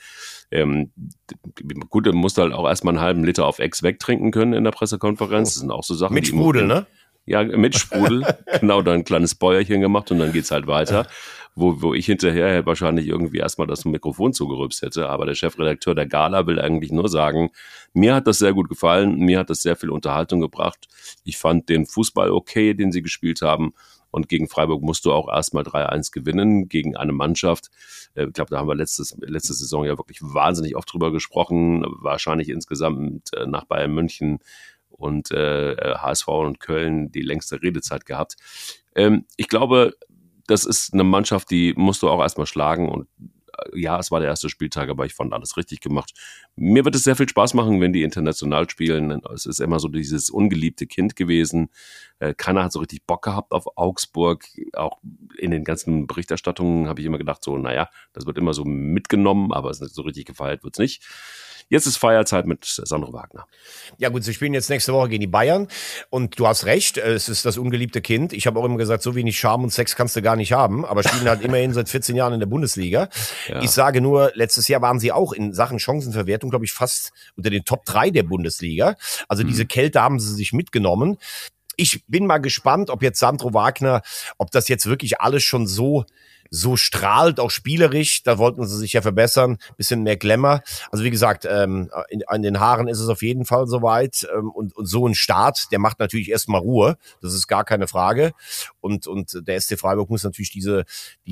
Gut, er musste halt auch erstmal einen halben Liter auf Ex wegtrinken können in der Pressekonferenz. Das sind auch so Sachen, mit Sprudel, ne? Ja, mit Sprudel, genau, dann ein kleines Bäuerchen gemacht und dann geht's halt weiter, wo ich hinterher wahrscheinlich irgendwie erstmal das Mikrofon zugerübst hätte, aber der Chefredakteur der Gala will eigentlich nur sagen, mir hat das sehr gut gefallen, mir hat das sehr viel Unterhaltung gebracht, ich fand den Fußball okay, den sie gespielt haben und gegen Freiburg musst du auch erstmal 3-1 gewinnen, gegen eine Mannschaft, ich glaube, da haben wir letzte Saison ja wirklich wahnsinnig oft drüber gesprochen, wahrscheinlich insgesamt nach Bayern München und HSV und Köln die längste Redezeit gehabt. Ich glaube, das ist eine Mannschaft, die musst du auch erstmal schlagen und ja, es war der erste Spieltag, aber ich fand alles richtig gemacht. Mir wird es sehr viel Spaß machen, wenn die international spielen. Es ist immer so dieses ungeliebte Kind gewesen. Keiner hat so richtig Bock gehabt auf Augsburg. Auch in den ganzen Berichterstattungen habe ich immer gedacht, so, naja, das wird immer so mitgenommen, aber so richtig gefeiert wird's nicht. Jetzt ist Feierzeit mit Sandro Wagner. Ja gut, sie spielen jetzt nächste Woche gegen die Bayern und du hast recht, es ist das ungeliebte Kind. Ich habe auch immer gesagt, so wenig Charme und Sex kannst du gar nicht haben, aber spielen halt immerhin seit 14 Jahren in der Bundesliga. Ja. Ich sage nur, letztes Jahr waren sie auch in Sachen Chancenverwertung, glaube ich, fast unter den Top 3 der Bundesliga. Also diese Kälte haben sie sich mitgenommen. Ich bin mal gespannt, ob jetzt Sandro Wagner, ob das jetzt wirklich alles schon so strahlt, auch spielerisch, da wollten sie sich ja verbessern, bisschen mehr Glamour. Also wie gesagt, an den Haaren ist es auf jeden Fall soweit und so ein Start, der macht natürlich erstmal Ruhe, das ist gar keine Frage und der SC Freiburg muss natürlich diese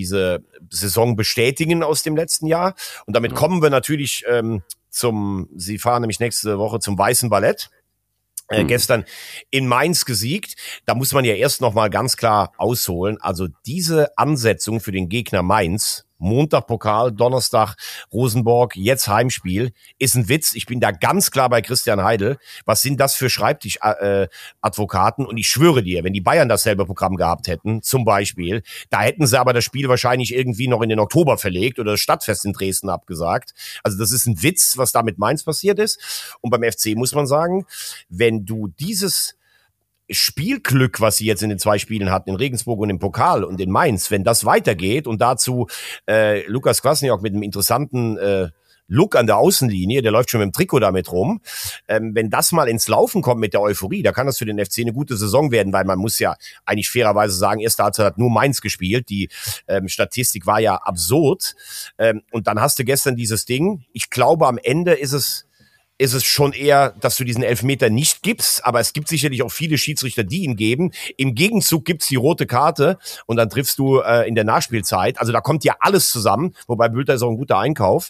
Saison bestätigen aus dem letzten Jahr und damit kommen wir natürlich sie fahren nämlich nächste Woche zum Weißen Ballett. Gestern in Mainz gesiegt. Da muss man ja erst noch mal ganz klar ausholen. Also diese Ansetzung für den Gegner Mainz, Montag Pokal, Donnerstag Rosenborg, jetzt Heimspiel, ist ein Witz. Ich bin da ganz klar bei Christian Heidel. Was sind das für Schreibtischadvokaten? Und ich schwöre dir, wenn die Bayern dasselbe Programm gehabt hätten, zum Beispiel, da hätten sie aber das Spiel wahrscheinlich irgendwie noch in den Oktober verlegt oder das Stadtfest in Dresden abgesagt. Also das ist ein Witz, was da mit Mainz passiert ist. Und beim FC muss man sagen, wenn du dieses Spielglück, was sie jetzt in den 2 Spielen hatten, in Regensburg und im Pokal und in Mainz, wenn das weitergeht und dazu Lukas Kwasniok mit einem interessanten Look an der Außenlinie, der läuft schon mit dem Trikot damit rum, wenn das mal ins Laufen kommt mit der Euphorie, da kann das für den FC eine gute Saison werden, weil man muss ja eigentlich fairerweise sagen, erste Halbzeit hat nur Mainz gespielt, die Statistik war ja absurd und dann hast du gestern dieses Ding, ich glaube am Ende ist es schon eher, dass du diesen Elfmeter nicht gibst, aber es gibt sicherlich auch viele Schiedsrichter, die ihn geben. Im Gegenzug gibt's die rote Karte und dann triffst du in der Nachspielzeit. Also da kommt ja alles zusammen, wobei Bülter ist auch ein guter Einkauf.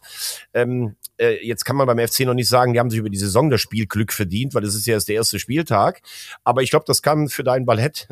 Jetzt kann man beim FC noch nicht sagen, die haben sich über die Saison das Spielglück verdient, weil das ist ja erst der erste Spieltag. Aber ich glaube, das kann für dein Ballett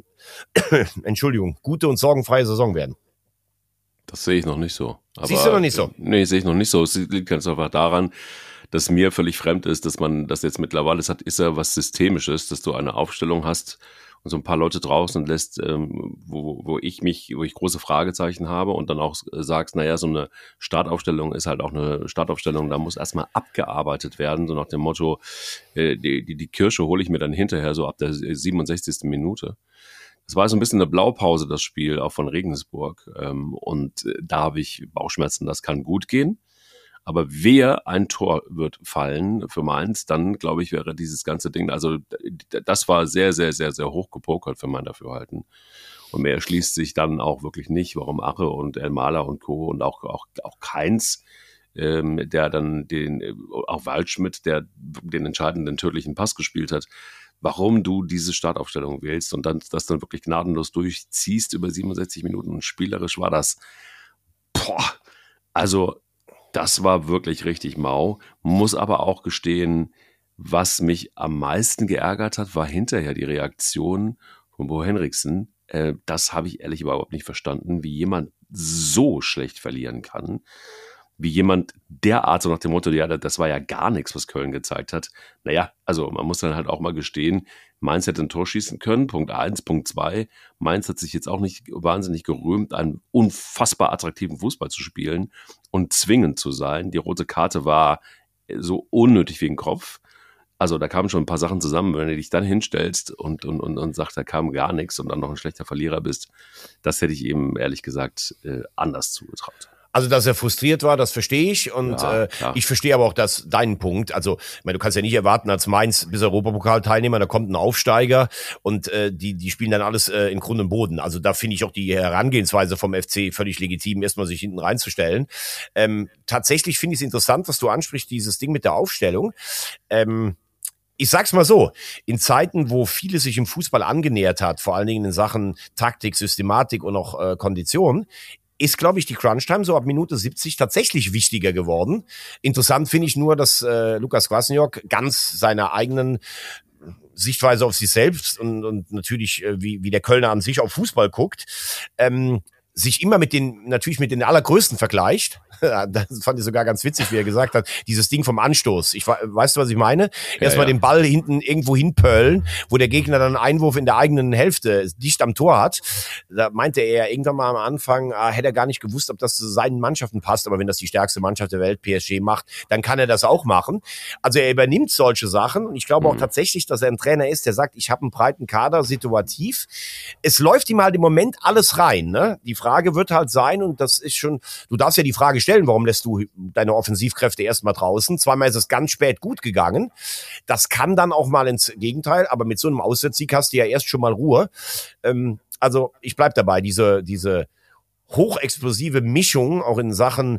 gute und sorgenfreie Saison werden. Das sehe ich noch nicht so. Aber, siehst du noch nicht so? Nee, sehe ich noch nicht so. Es liegt ganz einfach daran, dass mir völlig fremd ist, dass man das jetzt mittlerweile ist ja was Systemisches, dass du eine Aufstellung hast so ein paar Leute draußen lässt, wo ich große Fragezeichen habe und dann auch sagst, naja, so eine Startaufstellung ist halt auch eine Startaufstellung, da muss erstmal abgearbeitet werden, so nach dem Motto, die Kirsche hole ich mir dann hinterher, so ab der 67. Minute. Das war so ein bisschen eine Blaupause, das Spiel, auch von Regensburg. Und da habe ich Bauchschmerzen, das kann gut gehen. Aber wer ein Tor wird fallen für Mainz, dann, glaube ich, wäre dieses ganze Ding, also das war sehr, sehr, sehr, sehr hoch gepokert für mein Dafürhalten. Und mehr schließt sich dann auch wirklich nicht, warum Ache und Elmaler und Co. und auch Keins, der dann auch Waldschmidt, der den entscheidenden tödlichen Pass gespielt hat, warum du diese Startaufstellung wählst und dann das dann wirklich gnadenlos durchziehst über 67 Minuten. Und spielerisch war das, also das war wirklich richtig mau. Muss aber auch gestehen, was mich am meisten geärgert hat, war hinterher die Reaktion von Bo Henriksen. Das habe ich ehrlich überhaupt nicht verstanden, wie jemand so schlecht verlieren kann. Wie jemand derart, so nach dem Motto, ja, das war ja gar nichts, was Köln gezeigt hat. Naja, also man muss dann halt auch mal gestehen, Mainz hätte ein Tor schießen können, Punkt 1, Punkt 2. Mainz hat sich jetzt auch nicht wahnsinnig gerühmt, einen unfassbar attraktiven Fußball zu spielen und zwingend zu sein. Die rote Karte war so unnötig wie ein Kopf. Also da kamen schon ein paar Sachen zusammen, wenn du dich dann hinstellst und sagst, da kam gar nichts und dann noch ein schlechter Verlierer bist. Das hätte ich eben ehrlich gesagt anders zugetraut. Also, dass er frustriert war, das verstehe ich. Und ich verstehe aber auch deinen Punkt. Also, ich meine, du kannst ja nicht erwarten, als Mainz bis Europapokalteilnehmer, da kommt ein Aufsteiger und die spielen dann alles in Grund und Boden. Also da finde ich auch die Herangehensweise vom FC völlig legitim, erstmal sich hinten reinzustellen. Tatsächlich finde ich es interessant, was du ansprichst, dieses Ding mit der Aufstellung. Ich sag's mal so, in Zeiten, wo vieles sich im Fußball angenähert hat, vor allen Dingen in Sachen Taktik, Systematik und auch Kondition, ist, glaube ich, die Crunch-Time so ab Minute 70 tatsächlich wichtiger geworden. Interessant finde ich nur, dass Lukas Kwasniok ganz seiner eigenen Sichtweise auf sich selbst und natürlich, wie der Kölner an sich auf Fußball guckt, sich immer natürlich mit den Allergrößten vergleicht. Das fand ich sogar ganz witzig, wie er gesagt hat, dieses Ding vom Anstoß. Weißt du, was ich meine? Erstmal den Ball hinten irgendwo hinpöllen, wo der Gegner dann einen Einwurf in der eigenen Hälfte dicht am Tor hat. Da meinte er irgendwann mal am Anfang, hätte er gar nicht gewusst, ob das zu seinen Mannschaften passt, aber wenn das die stärkste Mannschaft der Welt, PSG, macht, dann kann er das auch machen. Also er übernimmt solche Sachen und ich glaube auch tatsächlich, dass er ein Trainer ist, der sagt, ich habe einen breiten Kader, situativ. Es läuft ihm halt im Moment alles rein, ne? Die Frage wird halt sein, und das ist schon, du darfst ja die Frage stellen, warum lässt du deine Offensivkräfte erstmal draußen? Zweimal ist es ganz spät gut gegangen. Das kann dann auch mal ins Gegenteil, aber mit so einem Auswärtssieg hast du ja erst schon mal Ruhe. Also ich bleib dabei, diese hochexplosive Mischung, auch in Sachen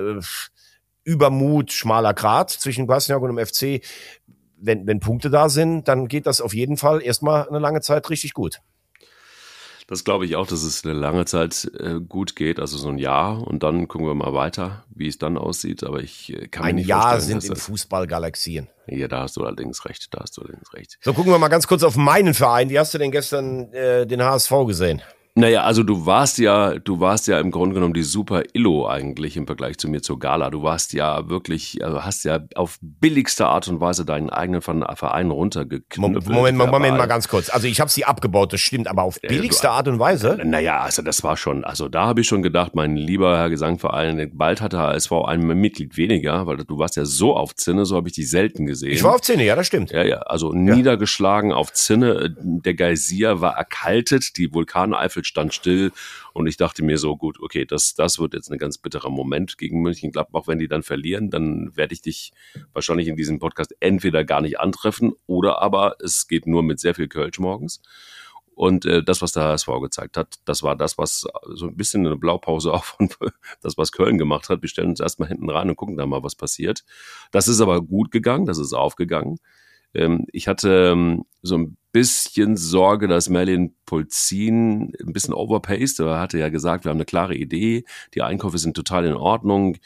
Übermut, schmaler Grat zwischen Kwasniok und dem FC, wenn Punkte da sind, dann geht das auf jeden Fall erstmal eine lange Zeit richtig gut. Das glaube ich auch, dass es eine lange Zeit gut geht, also so ein Jahr, und dann gucken wir mal weiter, wie es dann aussieht, aber ich kann mir nicht vorstellen, Ein Jahr sind im Fußball Galaxien. Ja, da hast du allerdings recht, So, gucken wir mal ganz kurz auf meinen Verein. Wie hast du denn gestern den HSV gesehen? Naja, also du warst ja im Grunde genommen die super Illo eigentlich im Vergleich zu mir zur Gala. Du warst ja wirklich, hast ja auf billigste Art und Weise deinen eigenen Verein runtergeknüppelt. Moment mal ganz kurz. Also ich habe sie abgebaut, das stimmt, aber auf billigste Art und Weise? Naja, also das war schon, also da habe ich schon gedacht, mein lieber Herr Gesangverein, bald hatte HSV ein Mitglied weniger, weil du warst ja so auf Zinne, so habe ich dich selten gesehen. Ich war auf Zinne, ja, das stimmt. Ja, also niedergeschlagen auf Zinne. Der Geysir war erkaltet, die Vulkaneifel stand still und ich dachte mir so, gut, okay, das wird jetzt ein ganz bitterer Moment gegen Mönchengladbach. Wenn die dann verlieren, dann werde ich dich wahrscheinlich in diesem Podcast entweder gar nicht antreffen oder aber es geht nur mit sehr viel Kölsch morgens. Und das, was der HSV gezeigt hat, das war das, was so ein bisschen eine Blaupause auch von das, was Köln gemacht hat. Wir stellen uns erstmal hinten rein und gucken da mal, was passiert. Das ist aber gut gegangen, das ist aufgegangen. Ich hatte so ein bisschen Sorge, dass Merlin Polzin ein bisschen overpaced. Er hatte ja gesagt, wir haben eine klare Idee, die Einkäufe sind total in Ordnung.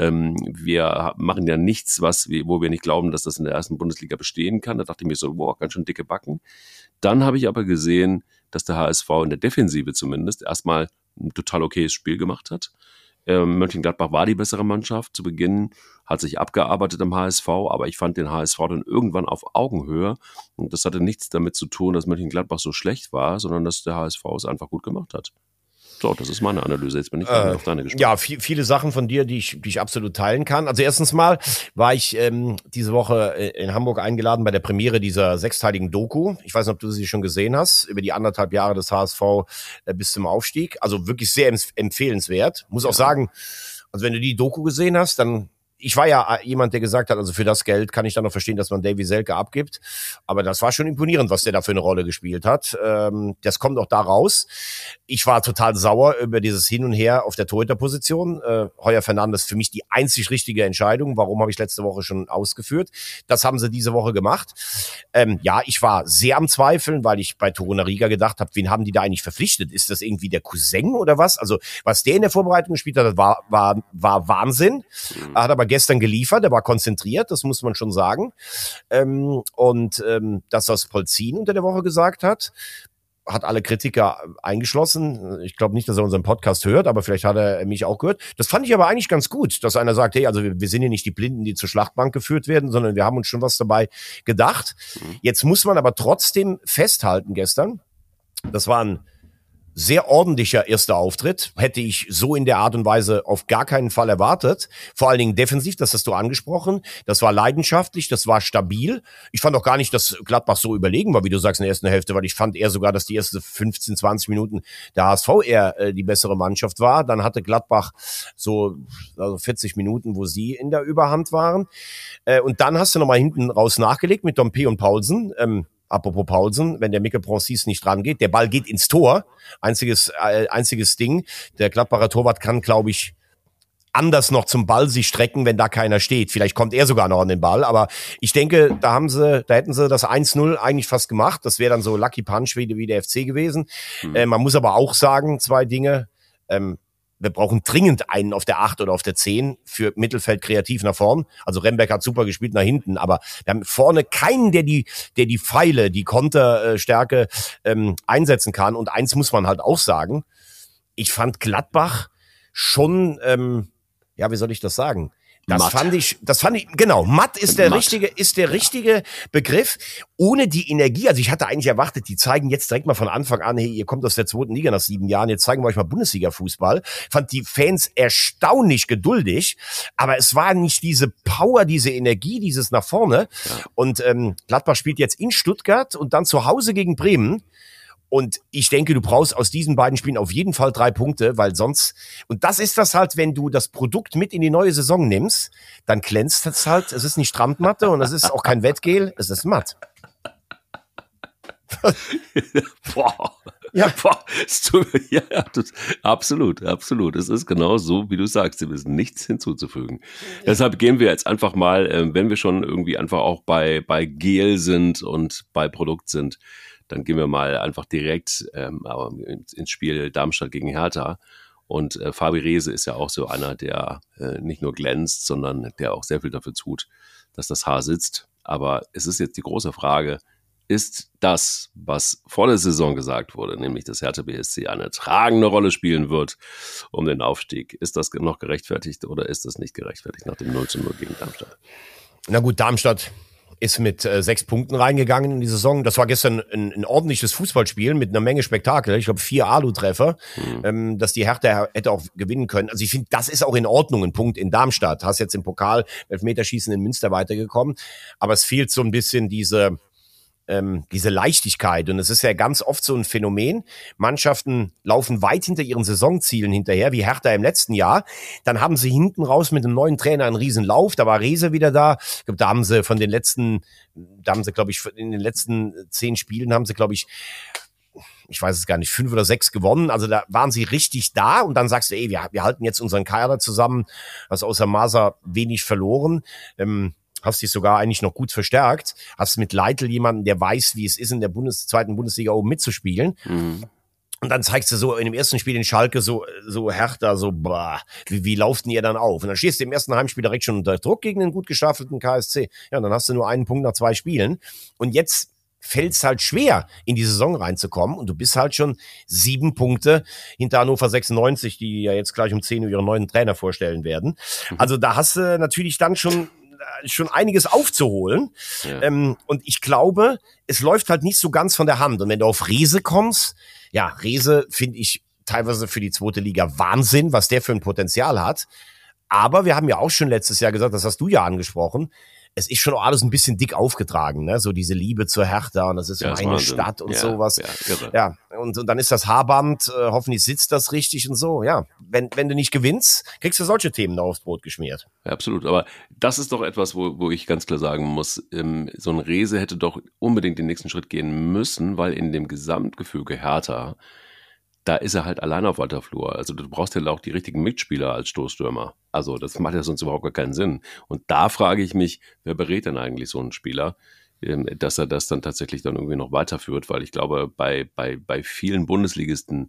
Wir machen ja nichts, wo wir nicht glauben, dass das in der ersten Bundesliga bestehen kann. Da dachte ich mir so, wow, ganz schön dicke Backen. Dann habe ich aber gesehen, dass der HSV in der Defensive zumindest erstmal ein total okayes Spiel gemacht hat. Mönchengladbach war die bessere Mannschaft zu Beginn, hat sich abgearbeitet am HSV, aber ich fand den HSV dann irgendwann auf Augenhöhe. Und das hatte nichts damit zu tun, dass Mönchengladbach so schlecht war, sondern dass der HSV es einfach gut gemacht hat. So, das ist meine Analyse. Jetzt bin ich auf deine gespannt. Ja, viele Sachen von dir, die ich absolut teilen kann. Also erstens mal war ich diese Woche in Hamburg eingeladen bei der Premiere dieser 6-teiligen Doku. Ich weiß nicht, ob du sie schon gesehen hast, über die 1,5 Jahre des HSV bis zum Aufstieg. Also wirklich sehr empfehlenswert. Muss auch sagen, also wenn du die Doku gesehen hast, dann ich war ja jemand, der gesagt hat, also für das Geld kann ich dann noch verstehen, dass man Davy Selke abgibt. Aber das war schon imponierend, was der da für eine Rolle gespielt hat. Das kommt auch da raus. Ich war total sauer über dieses Hin und Her auf der Torhüterposition. Heuer Fernandes für mich die einzig richtige Entscheidung. Warum habe ich letzte Woche schon ausgeführt? Das haben sie diese Woche gemacht. Ja, ich war sehr am Zweifeln, weil ich bei Torunariga gedacht habe, wen haben die da eigentlich verpflichtet? Ist das irgendwie der Cousin oder was? Also was der in der Vorbereitung gespielt hat, war Wahnsinn. Er hat aber gestern geliefert, er war konzentriert, das muss man schon sagen. Das, was Polzin unter der Woche gesagt hat alle Kritiker eingeschlossen. Ich glaube nicht, dass er unseren Podcast hört, aber vielleicht hat er mich auch gehört. Das fand ich aber eigentlich ganz gut, dass einer sagt, hey, also wir sind hier nicht die Blinden, die zur Schlachtbank geführt werden, sondern wir haben uns schon was dabei gedacht. Jetzt muss man aber trotzdem festhalten gestern, das war ein sehr ordentlicher erster Auftritt. Hätte ich so in der Art und Weise auf gar keinen Fall erwartet. Vor allen Dingen defensiv, das hast du angesprochen. Das war leidenschaftlich, das war stabil. Ich fand auch gar nicht, dass Gladbach so überlegen war, wie du sagst, in der ersten Hälfte, weil ich fand eher sogar, dass die ersten 15, 20 Minuten der HSV eher die bessere Mannschaft war. Dann hatte Gladbach so 40 Minuten, wo sie in der Überhand waren. Und dann hast du nochmal hinten raus nachgelegt mit Dompe und Paulsen. Apropos Paulsen, wenn der Mikkel Pronsis nicht dran geht, der Ball geht ins Tor. Einziges Ding. Der Gladbacher Torwart kann, glaube ich, anders noch zum Ball sich strecken, wenn da keiner steht. Vielleicht kommt er sogar noch an den Ball. Aber ich denke, da hätten sie das 1-0 eigentlich fast gemacht. Das wäre dann so Lucky Punch wie der FC gewesen. Man muss aber auch sagen, 2 Dinge. Wir brauchen dringend einen auf der 8 oder auf der 10 für Mittelfeld kreativ nach vorn. Also Rembeck hat super gespielt nach hinten, aber wir haben vorne keinen, der die Pfeile, die Konterstärke einsetzen kann. Und eins muss man halt auch sagen, ich fand Gladbach schon, wie soll ich das sagen? Das fand ich, genau, matt ist der richtige Begriff. Ohne die Energie, also ich hatte eigentlich erwartet, die zeigen jetzt direkt mal von Anfang an, hey, ihr kommt aus der 2. Liga nach 7 Jahren, jetzt zeigen wir euch mal Bundesliga-Fußball. Fand die Fans erstaunlich geduldig, aber es war nicht diese Power, diese Energie, dieses nach vorne. Und Gladbach spielt jetzt in Stuttgart und dann zu Hause gegen Bremen. Und ich denke, du brauchst aus diesen beiden Spielen auf jeden Fall 3 Punkte, weil sonst, und das ist das halt, wenn du das Produkt mit in die neue Saison nimmst, dann glänzt es halt, es ist nicht Strandmatte und es ist auch kein Wettgel, es ist matt. Boah. Ja. Boah. Absolut. Es ist genau so, wie du sagst, wir müssen nichts hinzuzufügen. Ja. Deshalb gehen wir jetzt einfach mal, wenn wir schon irgendwie einfach auch bei Gel sind und bei Produkt sind, dann gehen wir mal einfach direkt ins Spiel Darmstadt gegen Hertha. Und Fabi Rehse ist ja auch so einer, der nicht nur glänzt, sondern der auch sehr viel dafür tut, dass das Haar sitzt. Aber es ist jetzt die große Frage, ist das, was vor der Saison gesagt wurde, nämlich dass Hertha BSC eine tragende Rolle spielen wird um den Aufstieg, ist das noch gerechtfertigt oder ist das nicht gerechtfertigt nach dem 0:0 gegen Darmstadt? Na gut, Darmstadt ist mit 6 Punkten reingegangen in die Saison. Das war gestern ein ordentliches Fußballspiel mit einer Menge Spektakel. Ich glaube 4 Alu-Treffer, dass die Hertha hätte auch gewinnen können. Also ich finde, das ist auch in Ordnung, ein Punkt in Darmstadt. Hast jetzt im Pokal Elfmeterschießen in Münster weitergekommen. Aber es fehlt so ein bisschen diese Leichtigkeit. Und es ist ja ganz oft so ein Phänomen. Mannschaften laufen weit hinter ihren Saisonzielen hinterher, wie Hertha im letzten Jahr. Dann haben sie hinten raus mit einem neuen Trainer einen riesen Lauf. Da war Rehse wieder da. Ich glaube, glaube ich, in den letzten 10 Spielen haben sie, glaube ich, weiß es gar nicht, 5 oder 6 gewonnen. Also da waren sie richtig da. Und dann sagst du, ey, wir halten jetzt unseren Kader zusammen. Hast außer Masa wenig verloren. Hast dich sogar eigentlich noch gut verstärkt, hast mit Leitl jemanden, der weiß, wie es ist, in der 2. Bundesliga oben mitzuspielen. Und dann zeigst du so in dem ersten Spiel in Schalke so Hertha, so, wie lauft denn ihr dann auf? Und dann stehst du im ersten Heimspiel direkt schon unter Druck gegen einen gut gestaffelten KSC. Ja, und dann hast du nur einen Punkt nach 2 Spielen. Und jetzt fällt es halt schwer, in die Saison reinzukommen. Und du bist halt schon 7 Punkte hinter Hannover 96, die ja jetzt gleich um 10 Uhr ihren neuen Trainer vorstellen werden. Also da hast du natürlich dann schon einiges aufzuholen. Ja. Und ich glaube, es läuft halt nicht so ganz von der Hand. Und wenn du auf Rehse kommst, ja, Rehse finde ich teilweise für die zweite Liga Wahnsinn, was der für ein Potenzial hat. Aber wir haben ja auch schon letztes Jahr gesagt, das hast du ja angesprochen, es ist schon alles ein bisschen dick aufgetragen, ne? So diese Liebe zur Hertha und das ist so eine Stadt und sowas. Ja, und dann ist das Haarband, hoffentlich sitzt das richtig und so. Ja, wenn du nicht gewinnst, kriegst du solche Themen aufs Brot geschmiert. Ja, absolut, aber das ist doch etwas, wo ich ganz klar sagen muss, so ein Rehse hätte doch unbedingt den nächsten Schritt gehen müssen, weil in dem Gesamtgefüge Hertha, da ist er halt allein auf weiter Flur. Also du brauchst ja auch die richtigen Mitspieler als Stoßstürmer. Also das macht ja sonst überhaupt gar keinen Sinn. Und da frage ich mich, wer berät denn eigentlich so einen Spieler, dass er das dann tatsächlich dann irgendwie noch weiterführt? Weil ich glaube, bei vielen Bundesligisten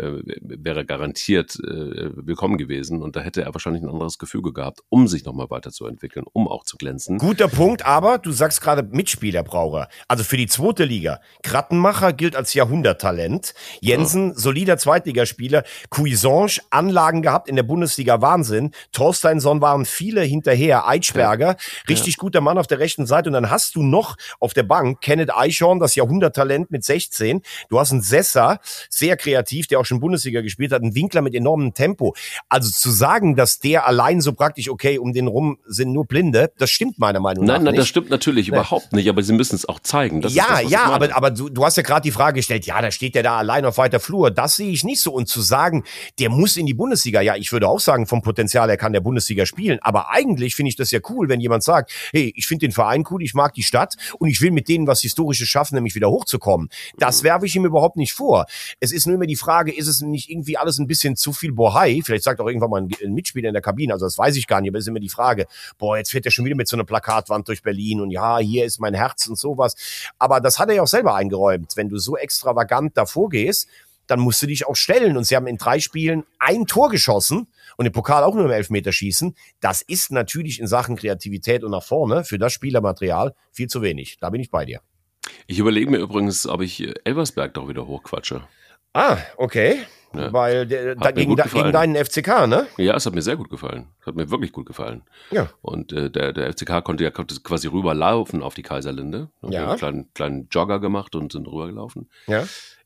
wäre garantiert willkommen gewesen und da hätte er wahrscheinlich ein anderes Gefüge gehabt, um sich nochmal weiterzuentwickeln, um auch zu glänzen. Guter Punkt, aber du sagst gerade Mitspieler braucht er. Also für die zweite Liga. Krattenmacher gilt als Jahrhunderttalent. Jensen, solider Zweitligaspieler. Cuisange, Anlagen gehabt in der Bundesliga, Wahnsinn. Torsteinsson waren viele hinterher. Eitschberger, richtig guter Mann auf der rechten Seite. Und dann hast du noch auf der Bank Kenneth Eichhorn, das Jahrhunderttalent mit 16. Du hast einen Sessa, sehr kreativ, der auch schon Bundesliga gespielt hat, ein Winkler mit enormem Tempo. Also zu sagen, dass der allein so praktisch, okay, um den rum sind nur Blinde, das stimmt meiner Meinung nach nicht. Nein, das stimmt natürlich überhaupt nicht, aber sie müssen es auch zeigen. Das ja, ist das, aber du hast ja gerade die Frage gestellt, ja, da steht der da allein auf weiter Flur. Das sehe ich nicht so. Und zu sagen, der muss in die Bundesliga, ja, ich würde auch sagen, vom Potenzial her kann der Bundesliga spielen. Aber eigentlich finde ich das ja cool, wenn jemand sagt, hey, ich finde den Verein cool, ich mag die Stadt und ich will mit denen was Historisches schaffen, nämlich wieder hochzukommen. Das werfe ich ihm überhaupt nicht vor. Es ist nur immer die Frage, ist es nicht irgendwie alles ein bisschen zu viel Bohai? Vielleicht sagt auch irgendwann mal ein Mitspieler in der Kabine, also das weiß ich gar nicht, aber es ist immer die Frage, jetzt fährt er schon wieder mit so einer Plakatwand durch Berlin und ja, hier ist mein Herz und sowas. Aber das hat er ja auch selber eingeräumt. Wenn du so extravagant davor gehst, dann musst du dich auch stellen. Und sie haben in 3 Spielen 1 Tor geschossen und im Pokal auch nur im Elfmeterschießen. Das ist natürlich in Sachen Kreativität und nach vorne für das Spielermaterial viel zu wenig. Da bin ich bei dir. Ich überlege mir übrigens, ob ich Elversberg doch wieder hochquatsche. Ah, okay. Ja. Weil gegen deinen FCK, ne? Ja, es hat mir sehr gut gefallen. Es hat mir wirklich gut gefallen. Ja. Und der FCK konnte quasi rüberlaufen auf die Kaiserlinde. Ja. Einen kleinen Jogger gemacht und sind rübergelaufen. Ja.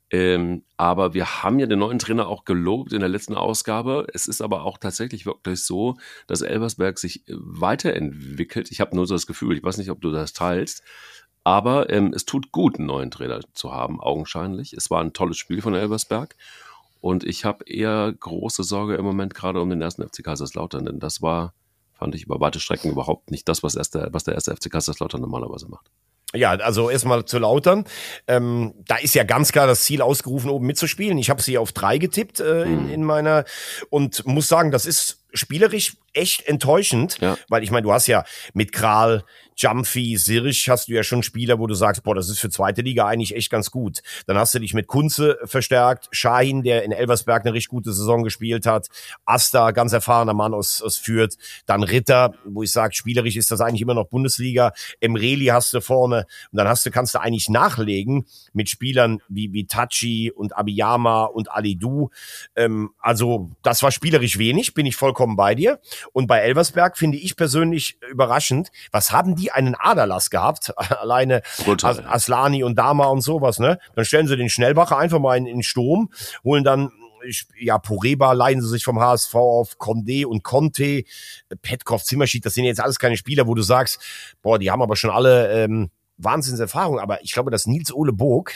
Aber wir haben ja den neuen Trainer auch gelobt in der letzten Ausgabe. Es ist aber auch tatsächlich wirklich so, dass Elversberg sich weiterentwickelt. Ich habe nur so das Gefühl, ich weiß nicht, ob du das teilst, aber es tut gut, einen neuen Trainer zu haben, augenscheinlich. Es war ein tolles Spiel von Elversberg und ich habe eher große Sorge im Moment gerade um den ersten FC Kaiserslautern, denn das fand ich über weite Strecken überhaupt nicht das, was der erste FC Kaiserslautern normalerweise macht. Ja, also erstmal zu Lautern. Da ist ja ganz klar das Ziel ausgerufen, oben mitzuspielen. Ich habe sie auf 3 getippt in meiner und muss sagen, das ist spielerisch echt enttäuschend, weil ich meine, du hast ja mit Kral, Jumpy, Sirch hast du ja schon Spieler, wo du sagst, boah, das ist für zweite Liga eigentlich echt ganz gut. Dann hast du dich mit Kunze verstärkt, Shahin, der in Elversberg eine richtig gute Saison gespielt hat, Asta, ganz erfahrener Mann aus Fürth, dann Ritter, wo ich sage, spielerisch ist das eigentlich immer noch Bundesliga, Emreli hast du vorne und dann kannst du eigentlich nachlegen mit Spielern wie Tachi und Abiyama und Alidou. Also das war spielerisch wenig, bin ich vollkommen bei dir. Und bei Elversberg finde ich persönlich überraschend, was haben die einen Aderlass gehabt? Alleine Aslani und Dama und sowas, ne? Dann stellen sie den Schnellbacher einfach mal in den Sturm, holen dann Poreba leihen sie sich vom HSV auf, Condé und Conte, Petkov, Zimmerschied, das sind jetzt alles keine Spieler, wo du sagst, boah, die haben aber schon alle Wahnsinnserfahrung, aber ich glaube, dass Nils Ole Burg,